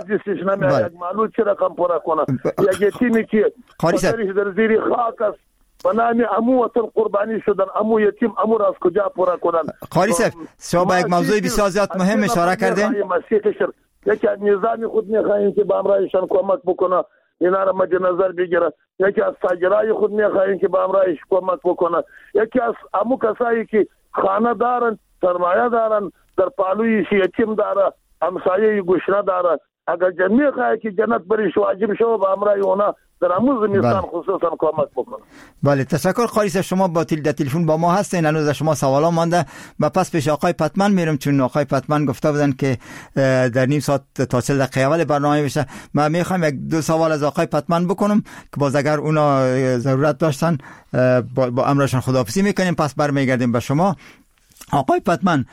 یک معلول چه رقم پورا کنه، یک یتیمی که قاری صاحب در زیر خاک است به نام امو وطن قربانی شدن، امو یتیم امو را از کجا پورا کنن. قاری صاحب شما با یک موضوع بسیار زیاد مهم اشاره کردین. یکی از نظامی خود میخواهیم که به امرایشان کمک بکنه، اینا را مد نظر بگیره. یکی از تاجرای خود میخواهیم که به امرایش کمک بکنه. یکی از امو کسایی که خانه دارن، سرمایه دارن، در پالوی یتیم داره، همسایه گوشنه داره، اگر جمعی خواهی که جنت بریش واجب شو به امرای اونا در امو زمستان خصوصا کمک بکنه. بله تشکر قاری صاحب. شما با تلفن با ما هستین، هنوز شما سوالا مانده. ما پس پیش آقای پتمن میرم، چون آقای پتمن گفته بودن که در نیم ساعت تا 40 دقیقه اول برنامه بشه. ما میخوایم یک دو سوال از آقای پتمن بکنم که باز اگر اونا ضرورت داشتن با امرشان خداحافظی میکنیم، پس برمیگردیم به شما. آقای پتمن،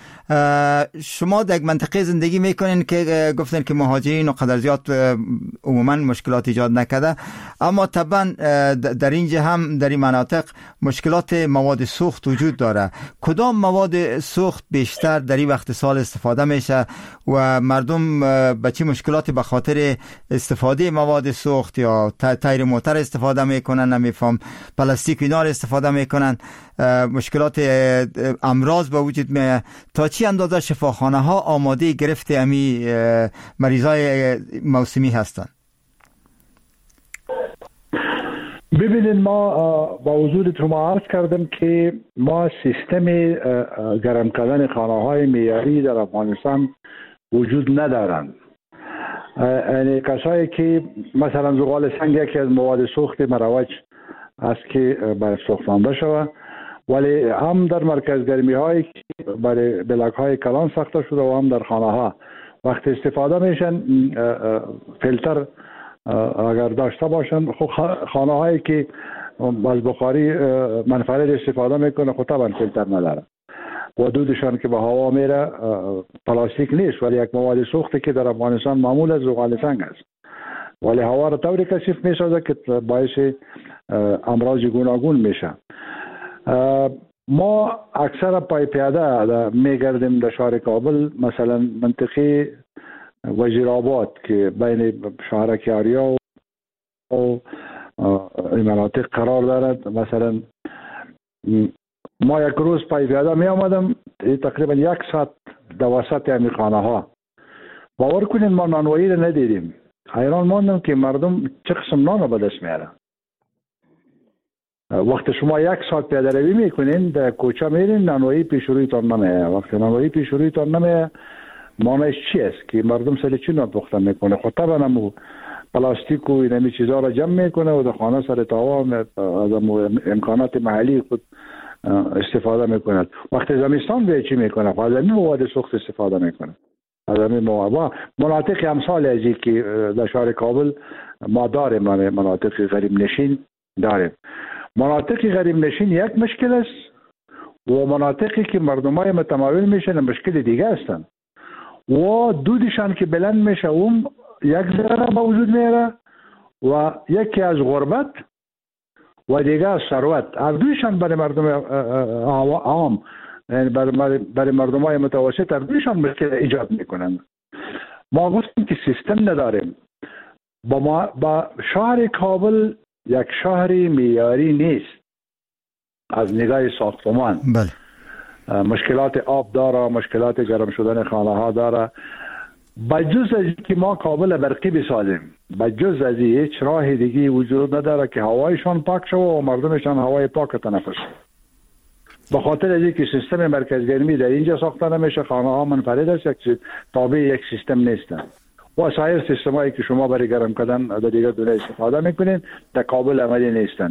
شما در یک منطقه زندگی میکنین که گفتن که مهاجرین و قدر زیاد عموما مشکلات ایجاد نکرده، اما طبعا در اینجا هم در این مناطق مشکلات مواد سوخت وجود داره. کدام مواد سوخت بیشتر در این وقت سال استفاده میشه و مردم به چه مشکلاتی به خاطر استفاده مواد سوخت یا تایر موتر استفاده میکنن، نمیفهم پلاستیک اینا استفاده میکنن، مشکلات امراض به وجود میاد؟ تا چی اندازه شفاخانه ها آماده گرفت امی مریضای موسمی هستند؟ ببینید ما با حضور شما عرض کردم که ما سیستم گرم کردن خانه های معیاری در افغانستان وجود ندارند. یعنی کسایی که مثلا زغال سنگ یکی از مواد سوخت مروج است که باید سوختانده شود، ولی هم در مرکز گرمی هایی که برای بلاک های کلان ساخته شده و هم در خانه ها وقتی استفاده میشن فیلتر اگر داشته باشن، خب خانه هایی که از بخاری منفرد استفاده میکنه خب طبعا فیلتر نداره و دودشان که به هوا میره پلاستیک نیست، ولی یک مواد سوخته که در افغانستان معمول از زغال سنگ است، ولی هوا را طوری کثیف میسازه که باعث امراض گوناگون میشه. ما اکثر پای پیاده میگردیم در شهر کابل، مثلا منطقه وزیرآباد که بین شهرک آریا و این مناطق قرار دارد. مثلا ما یک روز پای پیاده می آمدم، تقریبا 1 ساعت در وسط همین خانه ها. باور کنید ما نانوایی رو ندیدیم. حیران ماندم که مردم چه قسم نان رو به دست میارن. وقتی شما 1 ساعت پیاده روی میکنین در کوچه میرین، نانوایی پیش رویتان نمیه. وقتی نانوایی پیش رویتان نمیه معنیش چی است؟ که مردم سر چی نان پخته میکنه؟ خب طبعا همو پلاستیک و اینمی چیزا را جمع میکنه و در خانه سر تاوا از امکانات محلی خود استفاده میکنه. وقتی زمستان به چی میکنه؟ خب از این مواد سوخت استفاده میکنه. از این مواد مناطق امثال ازی که در شهر کابل ما داریم، مناطق غریب نشین داریم. مناطق غریب نشین یک مشکل است و مناطقی که مردمای متمول میشن مشکل دیگه هستند. و دودشان که بلند میشه اون یک ذره به وجود میاره و یکی از غربت و دیگه از ثروت. هر دویشان برای مردم عام، یعنی برای مردم های متوسط هر دویشان مشکل ایجاد میکنن. ما گفتیم که سیستم نداریم. با شهر کابل یک شهری معیاری نیست از نگاه ساختمان. بله. مشکلات آب داره، مشکلات گرم شدن خانه ها داره. بجز از که ما کابل برقی بسازیم، بجز از هیچ راه دیگه وجود نداره که هوایشان پاک شود و مردمشان هوای پاک تنفس. به خاطر از اینکه سیستم مرکزگرمی در اینجا ساخته نمیشه، خانه ها منفرد است، تابع یک سیستم نیستن. و سایر سیستم هایی که شما برای گرم کردن در دیگر دنیا استفاده میکنین در کابل عملی نیستن.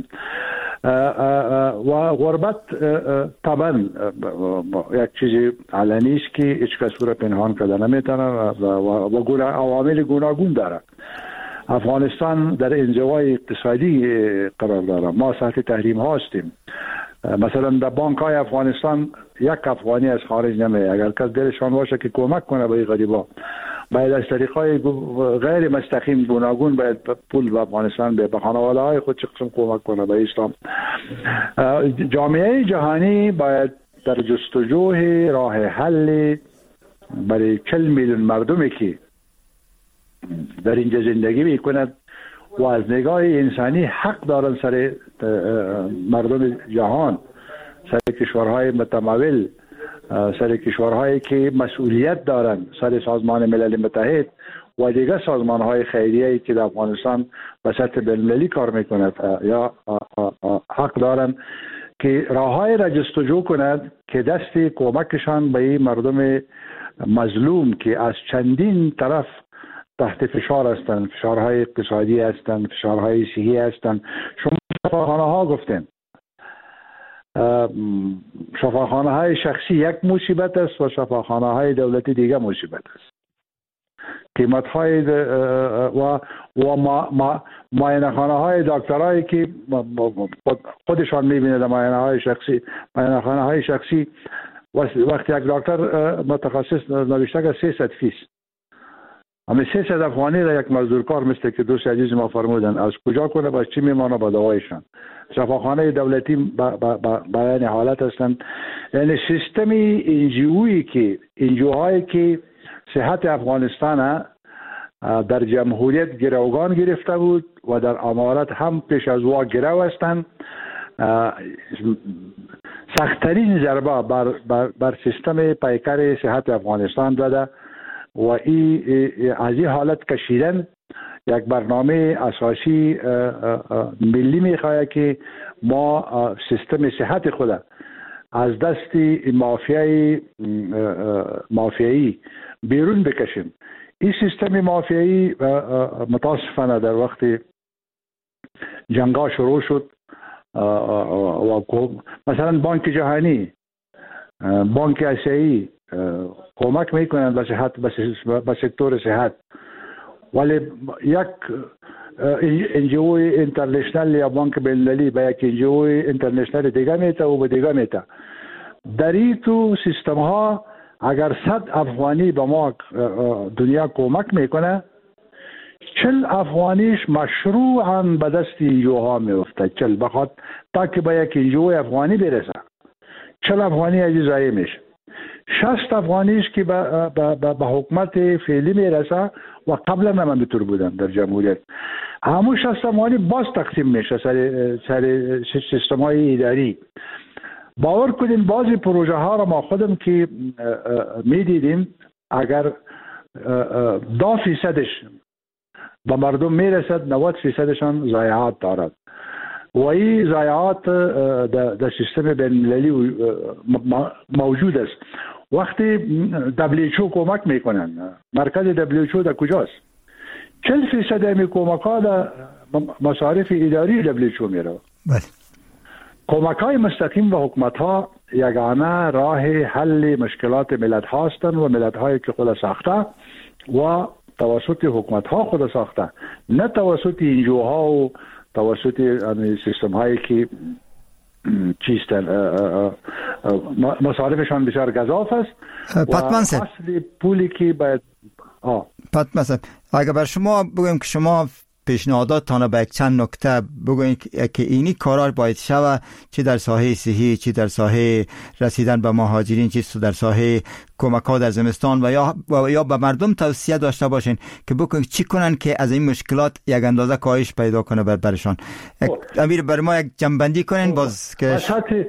و غربت طبعا یک چیزی علنی است که هیچ کس را پنهان کرده نمیتونه و عوامل گوناگون داره. افغانستان در انزوای اقتصادی قرار داره. ما تحت تحریم ها هستیم. مثلا در بانک های افغانستان یک افغانی از خارج نمیه. اگر کس دلشان باشه که کمک کنه به این غریبا، باید از طریقای غیر مستقیم گوناگون باید پول به افغانستان به خانواده های خود چه قسم کمک کنه به اسلام. جامعه جهانی باید در جستجوی راه حل برای 40 میلیون مردمی که در اینجا زندگی میکنند و از نگاه انسانی حق دارن سر مردم جهان، سر کشورهای متمول، سر کشورهایی که مسئولیت دارن، سر سازمان ملل متحد و دیگر سازمانهای خیریه‌ای که در افغانستان به سطح بین‌المللی کار میکند، یا حق دارن که راههای را جستجو کند که دست کمکشان به این مردم مظلوم که از چندین طرف تحت فشار هستند، فشارهای اقتصادی هستند، فشارهای صحی هستند. شما شفاخانه ها گفتین، شفاخانه های شخصی یک مصیبت است و شفاخانه های دولتی دیگه مصیبت است. قیمت های و معاینه خانه های دکترایی که خودشان میبینه در معاینه خانه های شخصی وقتی یک دکتر متخصص نوشته که 300 فیس، اما 300 افغانی را یک مزدور کار مثل که دوست عزیز ما فرمودن از کجا کنه، باز چی میمانه با دوایشان. شفاخانه دولتی با این حالت هستند. یعنی سیستم انجیوهایی که صحت افغانستان در جمهوریت گروگان گرفته بود و در امارت هم پیش از وا گرو هستند. سخت‌ترین ضربه بر سیستم پیکر صحت افغانستان داده و از این حالت کشیدن یک برنامه اساسی ملی میخواهد که ما سیستم صحت خود از دست مافیایی بیرون بکشیم. این سیستم مافیایی متاسفانه در وقت جنگا شروع شد و مثلا بانک جهانی، بانک آسیایی کمک میکنند به صحت، به سکتور صحت، ولی یک انجیو اینترنشنال یا بانک بین‌المللی به یک انجیو اینترنشنال دیگه میته و به دیگه میته. در این تو سیستم ها اگر 100 افغانی به ما دنیا کمک میکنه، 40 افغانیش مشروعاً به دست انجیوها میفته. 40 بخواد تا که به یک انجیو افغانی برسه 40 افغانی از ضایع میشه. 60 افغانیش که به حکومت فعلی میرسه و قبلا هم همینطور بودن در جمهوریت، همون 60 افغانی باز تقسیم میشه سر سیستم های اداری. باور کنین بعضی پروژه ها را ما خودم که میدیدیم اگر 2% به مردم میرسد 90%شان ضایعات دارد و این ضایعات در سیستم بین‌المللی موجود است. وقتی WHO کمک میکنن، مرکز WHO در کجاست؟ 40% همی کمک ها در مصارف اداری WHO میره. کمک های مستقیم و حکومت ها یگانه راه حل مشکلات ملت هستند و ملت هایی که خود ساخته و توسط حکومت ها خود ساخته، نه توسط انجیوها و توسط سیستم هایی که چیست مصارفشان بسیار گزاف است. اصل پولی که باید مثلا اگر بر شما بگویم که شما پیشنهاداتتان به یک چند نکته بگویید که اینی کارا باید شود، چه در ساحه صحی، چه در ساحه رسیدن به مهاجرین، چه در ساحه کمک ها در زمستان و یا به مردم توصیه داشته باشین که بکنید چی کنن که از این مشکلات یک اندازه کاهش پیدا کنه برشان. امیر بر ما یک جنبندی کنین باز که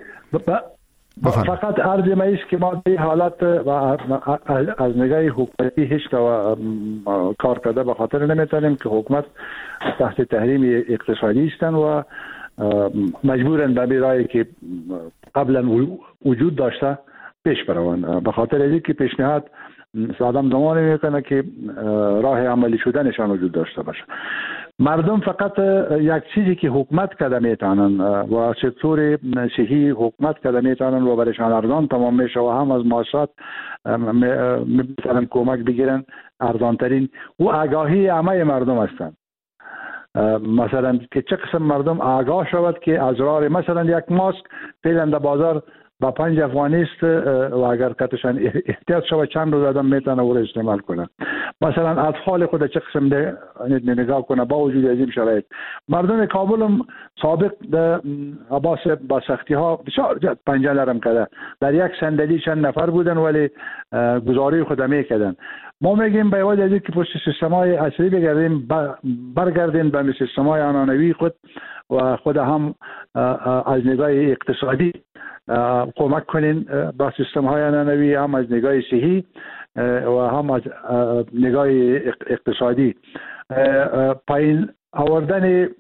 فقط عرض ما است که ما به حالت و از نگاه حکومتی هیچ کار کرده به خاطر نمیتونیم که حکومت تحت تحریم اقتصادی هستند و مجبورن به برای که قبلا وجود داشته پیش بروند. به خاطر اینکه پیشنهاد آدم زمانی میکنه که راه عملی شدنشان وجود داشته باشه. مردم فقط یک چیزی که حکومت کرده میتونن و سکتور صحی حکومت کرده میتونن و برایشان ارزان تمام میشه و هم از معاشات میتونن کمک بگیرن ارزان ترین و آگاهی همه مردم هستند. مثلا که چه قسم مردم آگاه شود که ازرار مثلا یک ماسک فعلا در بازار با 5 افغانی است و اگر کتشان احتیاط شود چند روز آدم میتونه او را استعمال کنه. مثلا اطفال خود چه قسم نگاه کنه با وجود از این شرایط. مردم کابل هم سابق با سختی ها بسیار پنجه نرم کرده. در یک صندلی چند نفر بودن ولی گزاری خود میکردن. ما میگیم به وجه از اینکه پشت سیستم‌های عصری بگردیم برگردیم به سیستم‌های آنانوی خود و خود هم از نگاه اقتصادی کمک کنین با سیستم‌های آنانوی، هم از نگاه صحی و هم از نگاه اقتصادی. پایین آوردن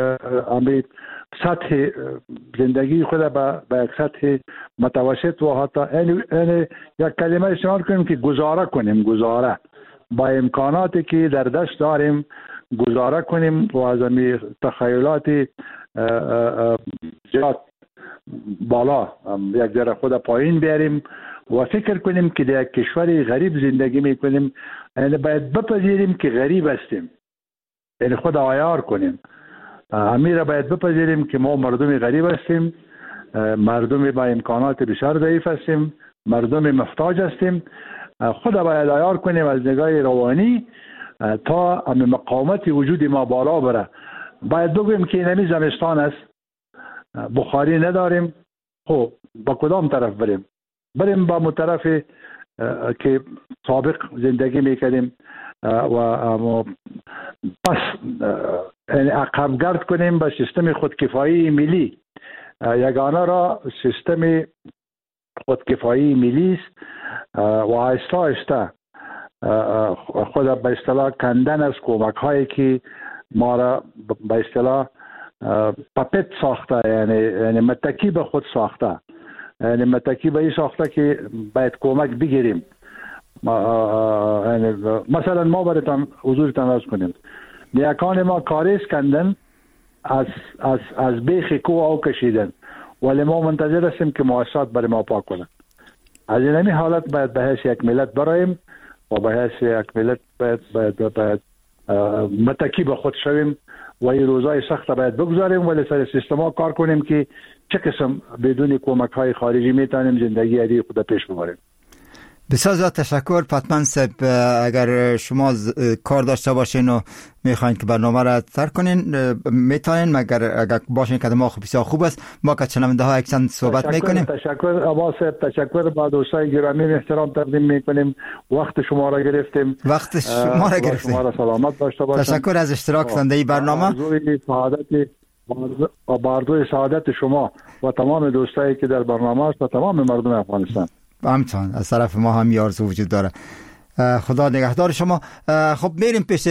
سطح زندگی خود به یک سطح متوسط و حتی یک کلمه استعمال کنیم که گزاره کنیم، گزاره با امکاناتی که در دست داریم گزاره کنیم و از این تخیلات زیاد بالا یک ذره خود پایین بیاریم و فکر کنیم که در یک کشور غریب زندگی میکنیم. یعنی باید بپذیریم که غریب هستیم، یعنی خود عیار کنیم. امیر باید بپذیریم که ما مردم غریب هستیم، مردم با امکانات بسیار ضعیف هستیم، مردم محتاج هستیم. خود باید عیار کنیم از نگاه روانی تا مقاومت وجود ما بالا بره. باید بگویم که اینمی زمستان است، بخاری نداریم، خب با کدام طرف بریم با مطرف که سابق زندگی میکردیم و پس عقب گرد کنیم به سیستم خودکفایی ملی. یگانه را سیستم خودکفایی ملی است و آهسته آهسته خود به اصطلاح کندن از کمک هایی که ما را به اصطلاح پپت ساخته، یعنی متکی به خود ساخته، یعنی متکی به این ساخته که باید کمک بگیریم. مثلا ما برایتان حضورتان عرض کنیم نیاکان ما کاریس کندن از بیخ کوه او کشیدن ولی ما منتظر هستیم که مؤسسات برای ما پاک کنن. از این حالت باید به حیث یک ملت برایم و به حیث یک ملت باید متکی به خود شویم و این روزای سخت باید بگذاریم ولی سر سیستم ها کار کنیم که چه قسم بدون کمک های خارجی میتونیم زندگی عادی خود پیش ببریم. بسیار زیاد تشکر پتمن صاحب. اگر شما کار داشته باشین و میخواین که برنامه را ترک کنین میتونین، مگر اگر باشین که ما بسیار خوب است. ما که شنونده ها اکسان صحبت میکنیم. تشکر عباس صاحب، تشکر با دوستای گرامی احترام تقدیم میکنیم. وقت شما را گرفتیم. وقت شما را گرفتیم. شما را سلامت داشته باشین. تشکر از اشتراک در این برنامه. با آرزوی سعادت شما و تمام دوستایی که در برنامه است و تمام مردم افغانستان. همچنان از طرف ما هم آرزو وجود داره. خدا نگهدار شما. خب میریم پیش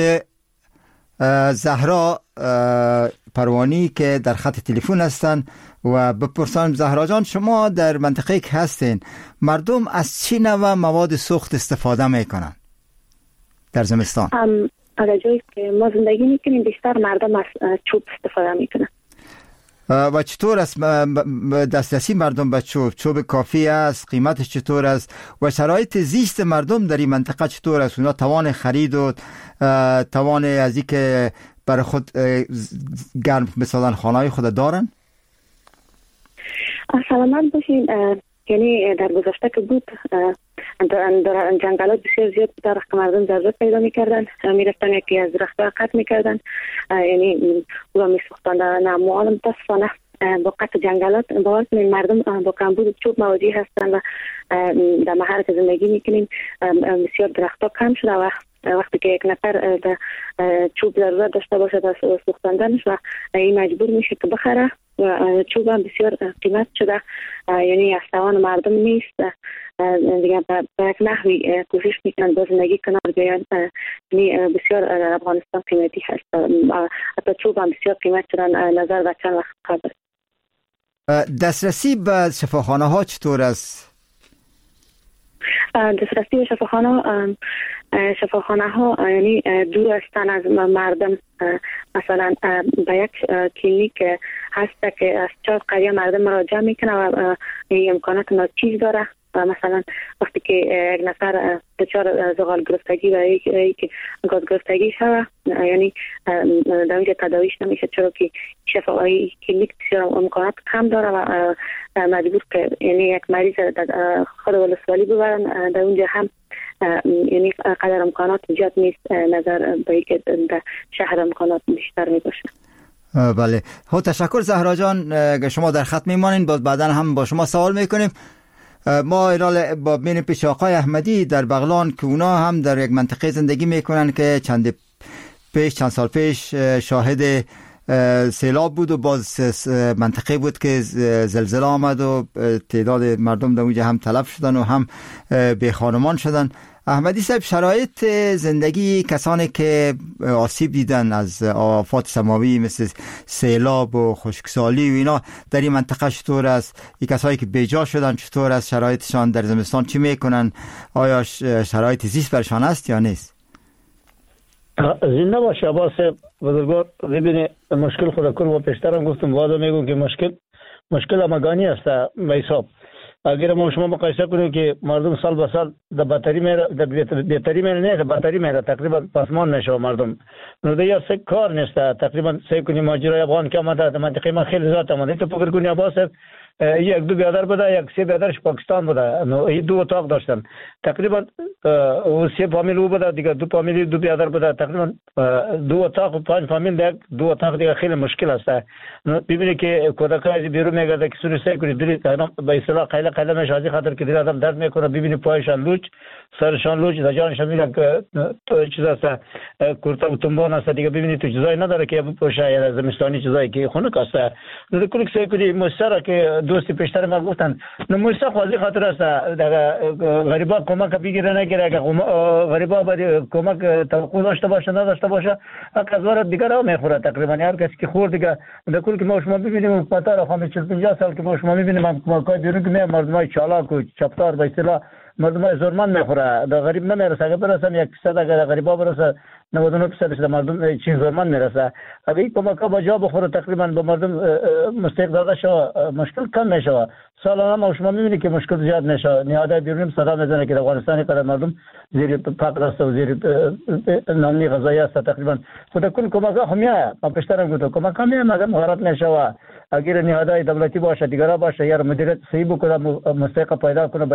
زهرا پروانی که در خط تلفن هستن و بپرسان زهرا جان شما در منطقه که هستین مردم از چی نوع مواد سوخت استفاده میکنن در زمستان؟ در جایی که ما زندگی میکنیم بیشتر مردم از چوب استفاده میکنن. و چطور است دسترسی مردم به چوب کافی است؟ قیمتش چطور است؟ و شرایط زیست مردم در این منطقه چطور است؟ اونا توان خرید و توان از این که برای خود گرم بسازن خانه‌های خود دارن؟ سلامت باشین. یعنی در گذشته که بود در جنگلات بسیار زیاد در که مردم ضرورت پیدا میکردن، میرفتن یکی از درختها قطع میکردن، یعنی او را میسوختن. معلوم متاسفانه با قطع جنگلات باور کنین مردم با کمبود چوب مواجه هستند و در محل که زندگی میکنیم بسیار درختها کم شده و وقتی که یک نفر چوب ضرورت داشته باشه در سوختندنش و این مجبور میشه که بخره و چوب هم بسیار قیمت شده، یعنی از توان مردم نیست دیگه. به یک نحوی کوشش میکنن با زندگی کنار بیان. یعنی بسیار در افغانستان قیمتی هست، حتی چوب هم بسیار قیمت شدن نظر و چند وقت قبل. دسترسی به شفاخانه ها چطور است؟ دسترسی به شفاخانه ها یعنی دور هستن از مردم. مثلا به یک کلینیک هست که از 4 قریه مردم مراجعه میکنه و امکانات ناچیز داره. مثلا وقتی که یک نفر دچار زغال گرفتگی و یک گاز گرفتگی شده، یعنی در اونجا تداویش نمیشه چرا که شفاهی کلینیک بسیار امکانات کم داره و مجبور که یعنی یک مریض خود ولسوالی ببرن. در اونجا هم یعنی قدر امکانات زیاد نیست نظر به اینکه در شهر امکانات بیشتر می باشه. بله، تشکر زهرا جان که شما در خط میمانین، باز بعدا هم با شما سوال میکنیم. ما ایرال با بین پیش آقای احمدی در بغلان که اونا هم در یک منطقه زندگی میکنن که چند سال پیش شاهد سیلاب بود و باز منطقه بود که زلزله آمد و تعداد مردم در اونجا هم تلف شدن و هم بی خانمان شدن. احمدی صاحب، شرایط زندگی کسانی که آسیب دیدن از آفات سماوی مثل سیلاب و خشکسالی و اینا در این منطقه چطور است؟ این کسایی که بیجا شدن چطور است؟ شرایطشان در زمستان چی میکنن؟ آیا شرایط زیست برشان است یا نیست؟ زنده باشه عباس بزرگوار. ببینی مشکل خود کل و پیشترم گفتم واضح میگم که مشکل همگانی است به حساب. اگر ما شما مقایسه کنیم که مردم سال به سال در بهتری میره نه در بهتری میره، تقریبا پسمان میشه مردم. نو یا سه کار نیست. تقریبا سه کنیم ماجرای افغان که آمده در منطقه ما خیلی زیاد آمده. تو فکر کنی عباس یک دو بیادر بوده، یک سه بیادرش پاکستان بوده. نو این 2 اتاق داشتن تقریبا، او 3 فامیل او بوده دیگه، 2 فامیل 2 بیادر بوده، تقریبا 2 اتاق و 5 فامیل 2 اتاق دیگه خیلی مشکل است. ببینی که کودکان از بیرون میگرده که سوری سه کنی دلی به اصطلاح قیله میشه از خاطر که دل آدم درد میکنه. ببینی پایشان لوچ، سرشان لوچ، جانشان میگه که چیز است کورتا و تنبان است دیگه. ببینی تو چیزایی نداره که پوشه یا زمستانی چیزایی که خنک است. نو کلیک سه کنی مستر که دوستی پیشتر ما گفتن نو مستر خاطر خاطر است غریبا کمک بگیره نگیره که غریبا باید کمک توقع داشته باشه نداشته باشه از وارد دیگر ها میخوره. تقریبا هر کسی که خورد دیگه در کل که ما شما ببینیم پتر خواهد 50 سال که ما شما میبینیم کمکای بیرون که مردمای چالاک و چپتار به اصطلاح مردمای زورمند میخوره. در غریب نمیرسه. اگر برسن 1% اگر غریبا برسه 99% مردم چیز زورمند میرسه. اگر این کمکا با جا بخوره تقریبا با مردم مستحق داده شو مشکل کم میشه. سالانه ما شما میبینید که مشکل زیاد میشه. نیاده بیرونیم صدا میزنه که افغانستان قدر مردم زیر فقر است و زیر نانی غذایی است. تقریبا خود کل کمکا همیه ما پیشترم گفتم کمکا همیه مگر مهارت نشه. اگر نیاده دولتی باشه دیگرا باشه یا مدیریت صحیح بکنه مستحق پیدا کنه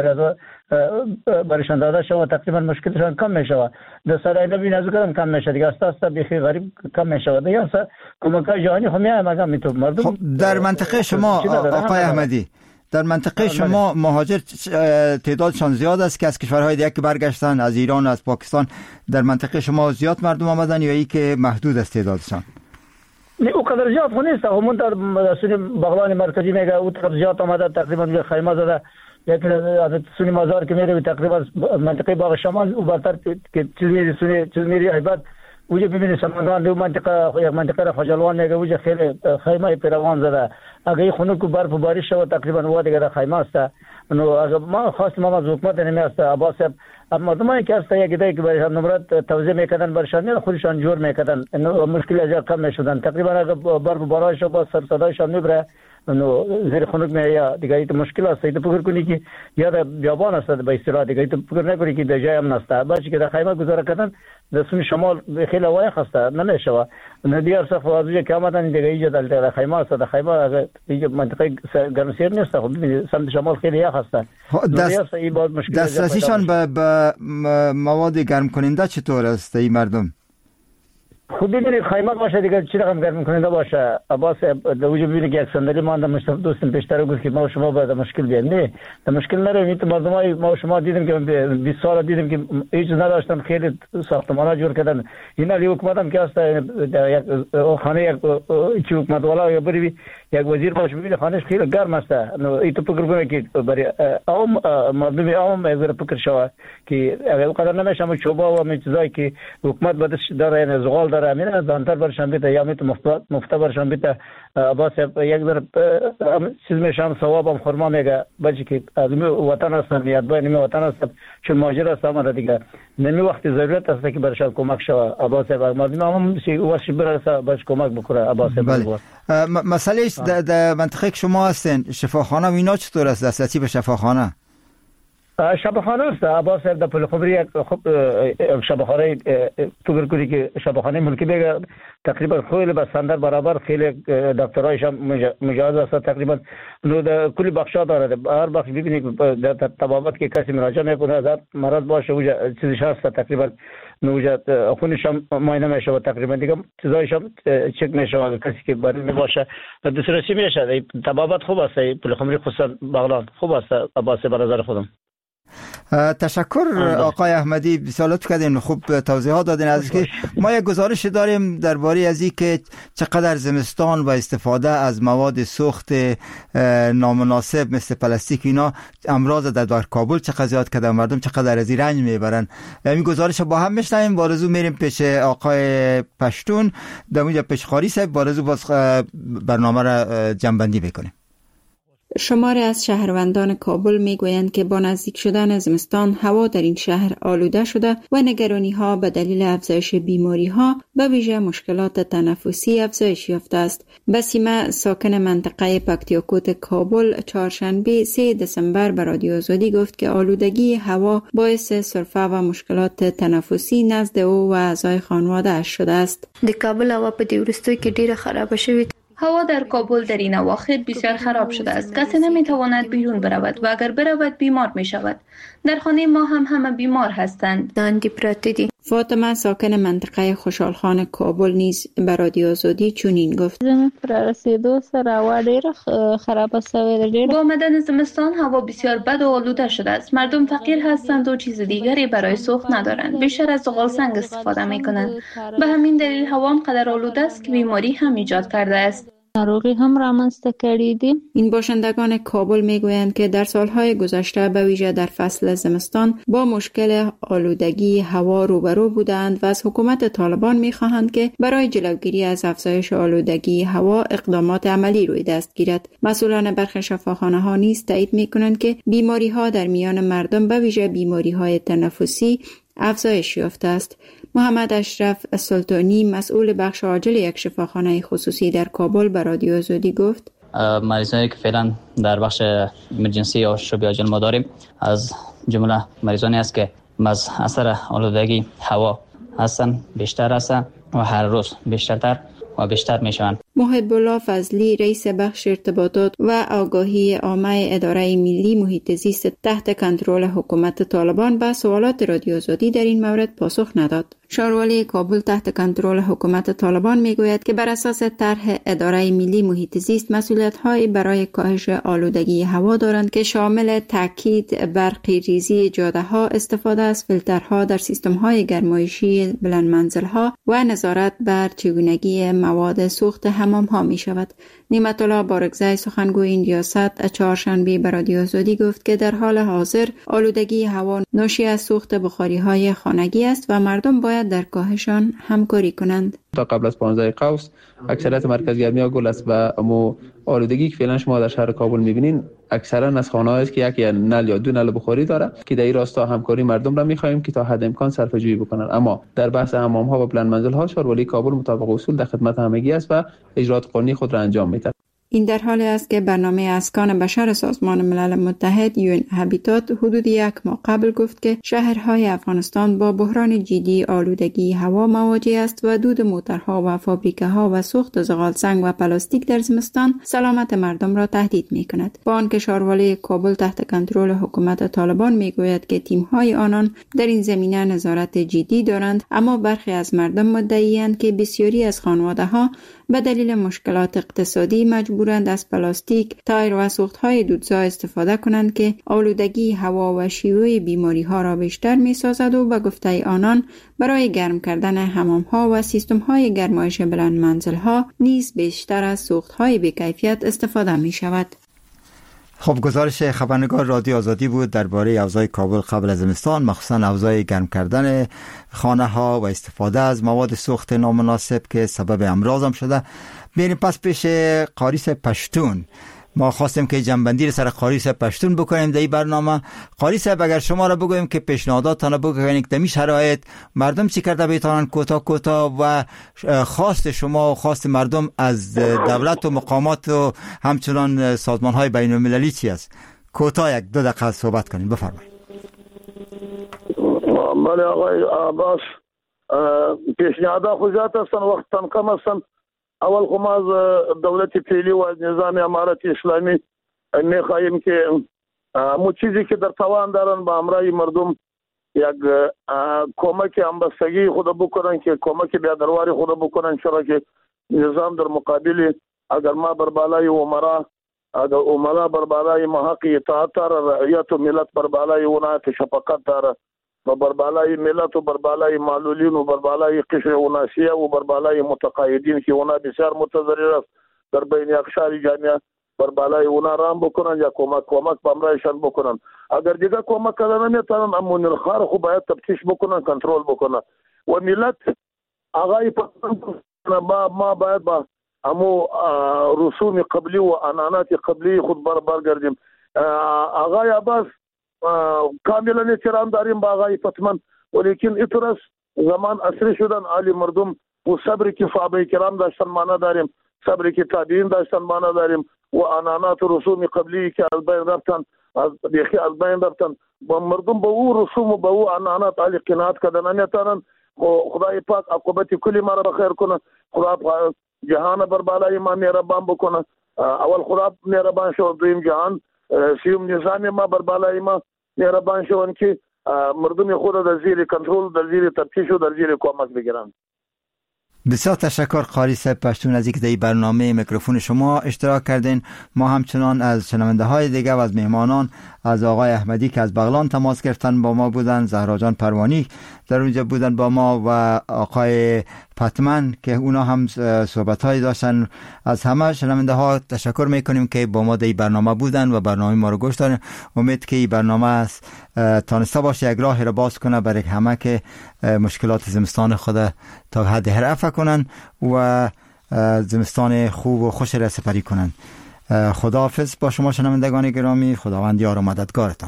برایشان داده شود تقریبا مشکلشان کم میشه. در سرای نبی نزدیکم کم میشه دیگه. اساسا بخی غریب کم میشه دیگه. کمکای جهانی همیه مگر میتونه مردم. در منطقه شما آقای احمدی، در منطقه شما مهاجر تعدادشان زیاد است که از کشورهای دیگه که برگشتن از ایران و از پاکستان، در منطقه شما زیاد مردم آمدن یا ای که محدود است تعدادشان؟ نه او قدر زیاد خو نیست. همون در سونی بغلان مرکزی میگه او قدر زیاد آمده تقریبا خیمه زده. لیکن از سونی مزار که میره تقریبا منطقه باغ شمال او برتر که چیز میری ایباد وجه ببینید سمنگان دو منطقه یک منطقه را خجالوان میگه وجه خیلی خیمه پیروان زده. اگه خونه کو برف و بارش شود تقریبا وا دیگه خیمه است. نو اگه ما خواست ما از حکومت نمیاست عباس مردمانی که است یک دیگه که برشان نمرات توزیع میکردن برشان خودشان جور میکردن مشکل از کم میشدن. تقریبا اگه برف و بارش با سر صدایشان میبره زیر خنک می یا دیگه ایت مشکل است. ایت فکر کنی که یا در بیابان است به اصطلاح، دیگه ایت فکر نکنی که در جای هم نست. باشه که در خیمه گذاره کردن در سوی شمال خیلی هوای خسته نمیشه. ندیار صف وازوی که آمدن دیگه اینجا در خیمه است. در خیمه اگر اینجا منطقه گرمسیر نیست، خب ببینید سمت شمال خیلی خسته. دسترسیشان به مواد گرم کننده چطور است این مردم؟ خب ببینید خیمه باشه دیگه چی رقم گرم کننده باشه. عباس در وجود ببینید که یک صندلی مانده مصطفی دوستم پیشتر گفت که ما و شما باید مشکل بیایم. نه در مشکل نریم. مردمای ما و شما دیدیم که 20 سال دیدیم که هیچ نداشتن، خیلی ساختمانا جور کردن. اینا لی حکومت هم که است در یک خانه یک چی حکومت والا یا بری یک وزیر باشه ببینید خانهش خیلی گرم است. این تو فکر کنه که برای عام مردم عام اگر فکر شود که اگر قدر نمیشه هم چوبا و چیزایی که حکومت بدش داره یعنی زغال داره امین زانتر برشان بیت یا میت مفت برشان بیت عباس یک در چیز میشم ثواب هم خرما میگه بچه که از وطن هستن یاد باید نمی وطن هستن چون ماجر است آمده دیگه نمی وقتی ضرورت است که برشان کمک شود. عباس مردم هم واسه برسه باش کمک بکنه. عباس مسئله در منطقه شما هستن شفاخانه و اینا چطور است؟ دسترسی به شفاخانه شفاخانه است. عباس در پل خبری خب شفاخانه فکر کنی که شفاخانه ملکی بگه تقریبا خیلی بسندر برابر خیلی دکترایش هم مجاز است تقریبا نو کلی بخشا داره. هر بخش ببینید در طبابت که کسی مراجعه میکنه از مرض باشه وجا چیزش هست تقریبا نوجا خونش هم معاینه میشه تقریبا دیگه چیزایش هم چک میشه کسی که مریض باشه دسترسی میشه. طبابت خوب است پل خبری خصوصا بغلان خوب است. عباس به نظر خودم تشکر آقای احمدی، بسیار لطف کردین، خوب توضیحات دادین. از که ما یک گزارش داریم درباره از این که چقدر زمستان و استفاده از مواد سوخت نامناسب مثل پلاستیک اینا امراض در کابل چقدر زیاد کرده، مردم چقدر از این رنج میبرن. این گزارش با هم میشنویم. بارزو میریم پیش آقای پشتون در اونجا پیش خاری صاحب. بارزو باز برنامه را جنبندی بکنیم. شماری از شهروندان کابل میگویند که با نزدیک شدن زمستان هوا در این شهر آلوده شده و نگرانی ها به دلیل افزایش بیماری ها به ویژه مشکلات تنفسی افزایش یافته است. بسیمه ساکن منطقه پکتیاکوت کابل چهارشنبه 3 دسامبر به رادیو آزادی گفت که آلودگی هوا باعث سرفه و مشکلات تنفسی نزد او و اعضای خانواده اش شده است. د کابل هوا په دې وروستیو کې ډیره خراب شوې. هوا در کابل در این اواخر بسیار خراب شده است. کسی نمیتواند بیرون برود و اگر برود بیمار می شود. در خانه ما هم همه بیمار هستند. داندی پراتیدی. فاطمه ساکن منطقه خوشحالخان کابل نیز به رادیو آزادی چنین گفت: زمین پر رسیدو سره هوا ډیره خراب شوه. با آمدن زمستان هوا بسیار بد و آلوده شده است. مردم فقیر هستند و چیز دیگری برای سوخت ندارند. بیشتر از زغال سنگ استفاده میکنند. به همین دلیل هوا انقدر آلوده است که بیماری هم ایجاد کرده است. ناروغی هم رامنځته کړي دي. این باشندگان کابل میگویند که در سالهای گذشته به ویژه در فصل زمستان با مشکل آلودگی هوا روبرو بودند و از حکومت طالبان میخواهند که برای جلوگیری از افزایش آلودگی هوا اقدامات عملی روی دست گیرد. مسئولان برخی شفاخانه ها نیز تایید میکنند که بیماری ها در میان مردم به ویژه بیماری های تنفسی افزایش یافته است. محمد اشرف سلطانی مسئول بخش عاجل یک شفاخانه خصوصی در کابل به رادیو آزادی گفت: مریضانی که فعلا در بخش امرجنسی یا شبیه عاجل ما داریم از جمله مریضانی است که از اثر آلودگی هوا هستن، بیشتر هستن و هر روز بیشتر و بیشتر میشوند. محب الله فضلی رئیس بخش ارتباطات و آگاهی عامه اداره ملی محیط زیست تحت کنترل حکومت طالبان به سوالات رادیو آزادی در این مورد پاسخ نداد. شاروالی کابل تحت کنترل حکومت طالبان میگوید که بر اساس طرح اداره ملی محیط زیست مسئولیت‌های برای کاهش آلودگی هوا دارند که شامل تاکید بر قیریزی جاده‌ها، استفاده از فیلترها در سیستم‌های گرمایشی بلند منزل‌ها و نظارت بر چگونگی مواد سوخت حمام‌ها می‌شود. نعمت الله بارگزای سخنگوی این ریاست چهارشنبه به رادیو آزادی گفت که در حال حاضر آلودگی هوا ناشی از سوخت بخاری‌های خانگی است و مردم باید در کاهشان همکاری کنند. تا قبل از 15 قوس اکثریت مرکز گرمی گل است و امو آلودگی که فعلا شما در شهر کابل می‌بینین اکثرا از خانه‌هایی است که یک یا نل یا دو نل بخاری داره که در این راستا همکاری مردم را می‌خواهیم که تا حد امکان صرفه‌جویی بکنن. اما در بحث حمام‌ها و بلند منزل‌ها شاروالی کابل مطابق اصول در خدمت همگی است و اجرات قانونی خود را انجام می‌دهد. این در حالی است که برنامه اسکان بشر سازمان ملل متحد یون هابیتات حدود 1 ماه قبل گفت که شهرهای افغانستان با بحران جدی آلودگی هوا مواجه است و دود موترها و فابریکه‌ها و سوخت زغال سنگ و پلاستیک در زمستان سلامت مردم را تهدید می‌کند. با آنکه شاروالی کابل تحت کنترل حکومت طالبان میگوید که تیم‌های آنان در این زمینه نظارت جدی دارند، اما برخی از مردم مدعی‌اند که بسیاری از خانواده‌ها به دلیل مشکلات اقتصادی مجبورند از پلاستیک، تایر و سوخت‌های دودزا استفاده کنند که آلودگی هوا و شیوع بیماری‌ها را بیشتر می‌سازد و به گفته آنان برای گرم کردن حمام‌ها و سیستم‌های گرمایش بلند منزل‌ها نیز بیشتر از سوخت‌های بی‌کیفیت استفاده می‌شود. خب گزارش خبرنگار رادیو آزادی بود درباره اوضاع کابل قبل از زمستان، مخصوصا اوضاع گرم کردن خانه ها و استفاده از مواد سوخت نامناسب که سبب امراض هم شده. بریم پس پیش قاریس پشتون. ما خواستیم که جنبندی سر قاریس پشتون بکنیم در این برنامه. قاریس صاحب، اگر شما را بگویم که پیشنهاداتتان بگویید در این شرایط مردم چی کرده بیتانن کوتاه و خواست شما و خواست مردم از دولت و مقامات و همچنان سازمان‌های بین‌المللی چی است؟ کوتاه 1-2 دقیقه صحبت کنیم، بفرمایید. بله آقای عباس، پیشنهادات خو زیات هستن، وقت کم هستن. اول خو ما از دولت فعلی و از نظام امارت اسلامی میخواهیم که مو چیزی که در توان دارن به همراه مردم یک کمک همبستگی خود بکنن، که کمک بیادرواری خود بکنن، چرا که نظام در مقابل اگر ما بر بالای امرا، اگر امرا بر بالای ما حق اطاعت داره، رعیت و ملت بر بالای اونها شفقت داره، و بر بالای ملت و بر بالای معلولین و بر بالای قشر اوناسیه و بر بالای متقاعدین که اونا بسیار متضرر است در بین اقشار جامعه، بر بالای اونا رام بکنن یا کمک بامرایشان بکنن. اگر دیگه کمک کردن نمیتونن، امون الخار خو باید تفتیش بکنن، کنترل بکنن. و ملت آقای ما باید با امو رسوم قبلی و انانات قبلی خود برگردیم. آقای عباس کاملا احترام داریم با آقای فتمن، ولیکن ایترس زمان عصری شدن، عالی مردم و صبری که صحابه کرام داشتن معنا داریم، صبری که تابعین داشتن معنا داریم، و انانات و رسوم قبلی که از بین رفتن، از بین رفتن، و مردم به او رسوم و به او انانات عالی قناعت کردن نمیتونن. خدای پاک عاقبت کلی ما را بخیر کنه، خدا جهان بر بالای ما مهربان بکنه. اول خدا مهربان شو، دویم جهان سیوم نظام ما بر بالای ما مهربان شون که مردم خود در زیر کنترل، در زیر تفتیش و در زیر کمک بگیرن. بسیار تشکر قاری صاحب پشتون از اینکه در این برنامه میکروفون شما اشتراک کردین. ما همچنان از شنونده های دیگه و از مهمانان، از آقای احمدی که از بغلان تماس گرفتن با ما بودن، زهرا جان پروانی در اونجا بودن با ما، و آقای پتمن که اونا هم صحبت هایی داشتن. از همه شنونده ها تشکر میکنیم که با ما در این برنامه بودن و برنامه ما رو گوش دادن. امید که این برنامه تانسته باشه یک راه را باز کنه برای همه که مشکلات زمستان خود تا حد رفع کنن و زمستان خوب و خوش را سپری کنن. خداحافظ با شما شنوندگان گرامی، خداوند یار و مددگارتان.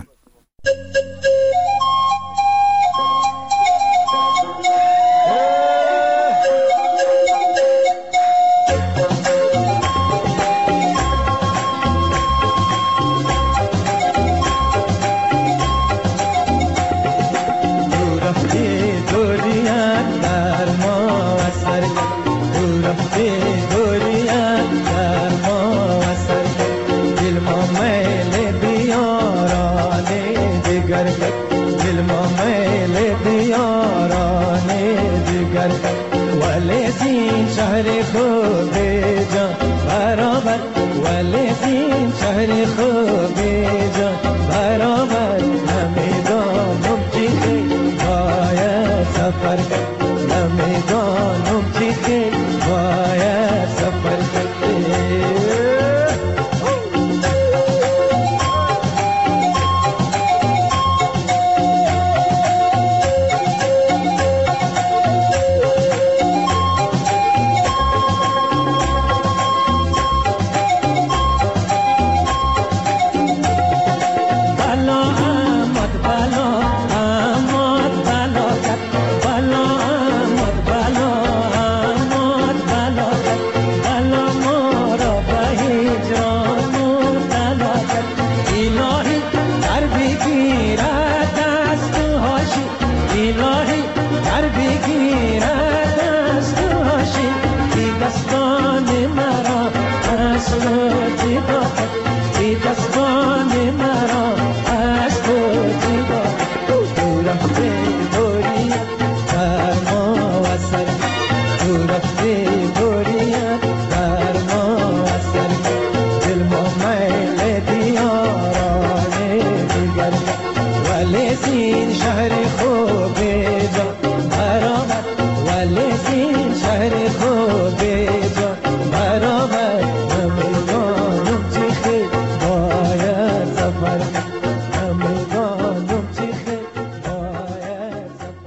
शहर खो बेजा बराबर वाले तीन शहर खो बेजा बराबर हमें दोनों की गाया सफर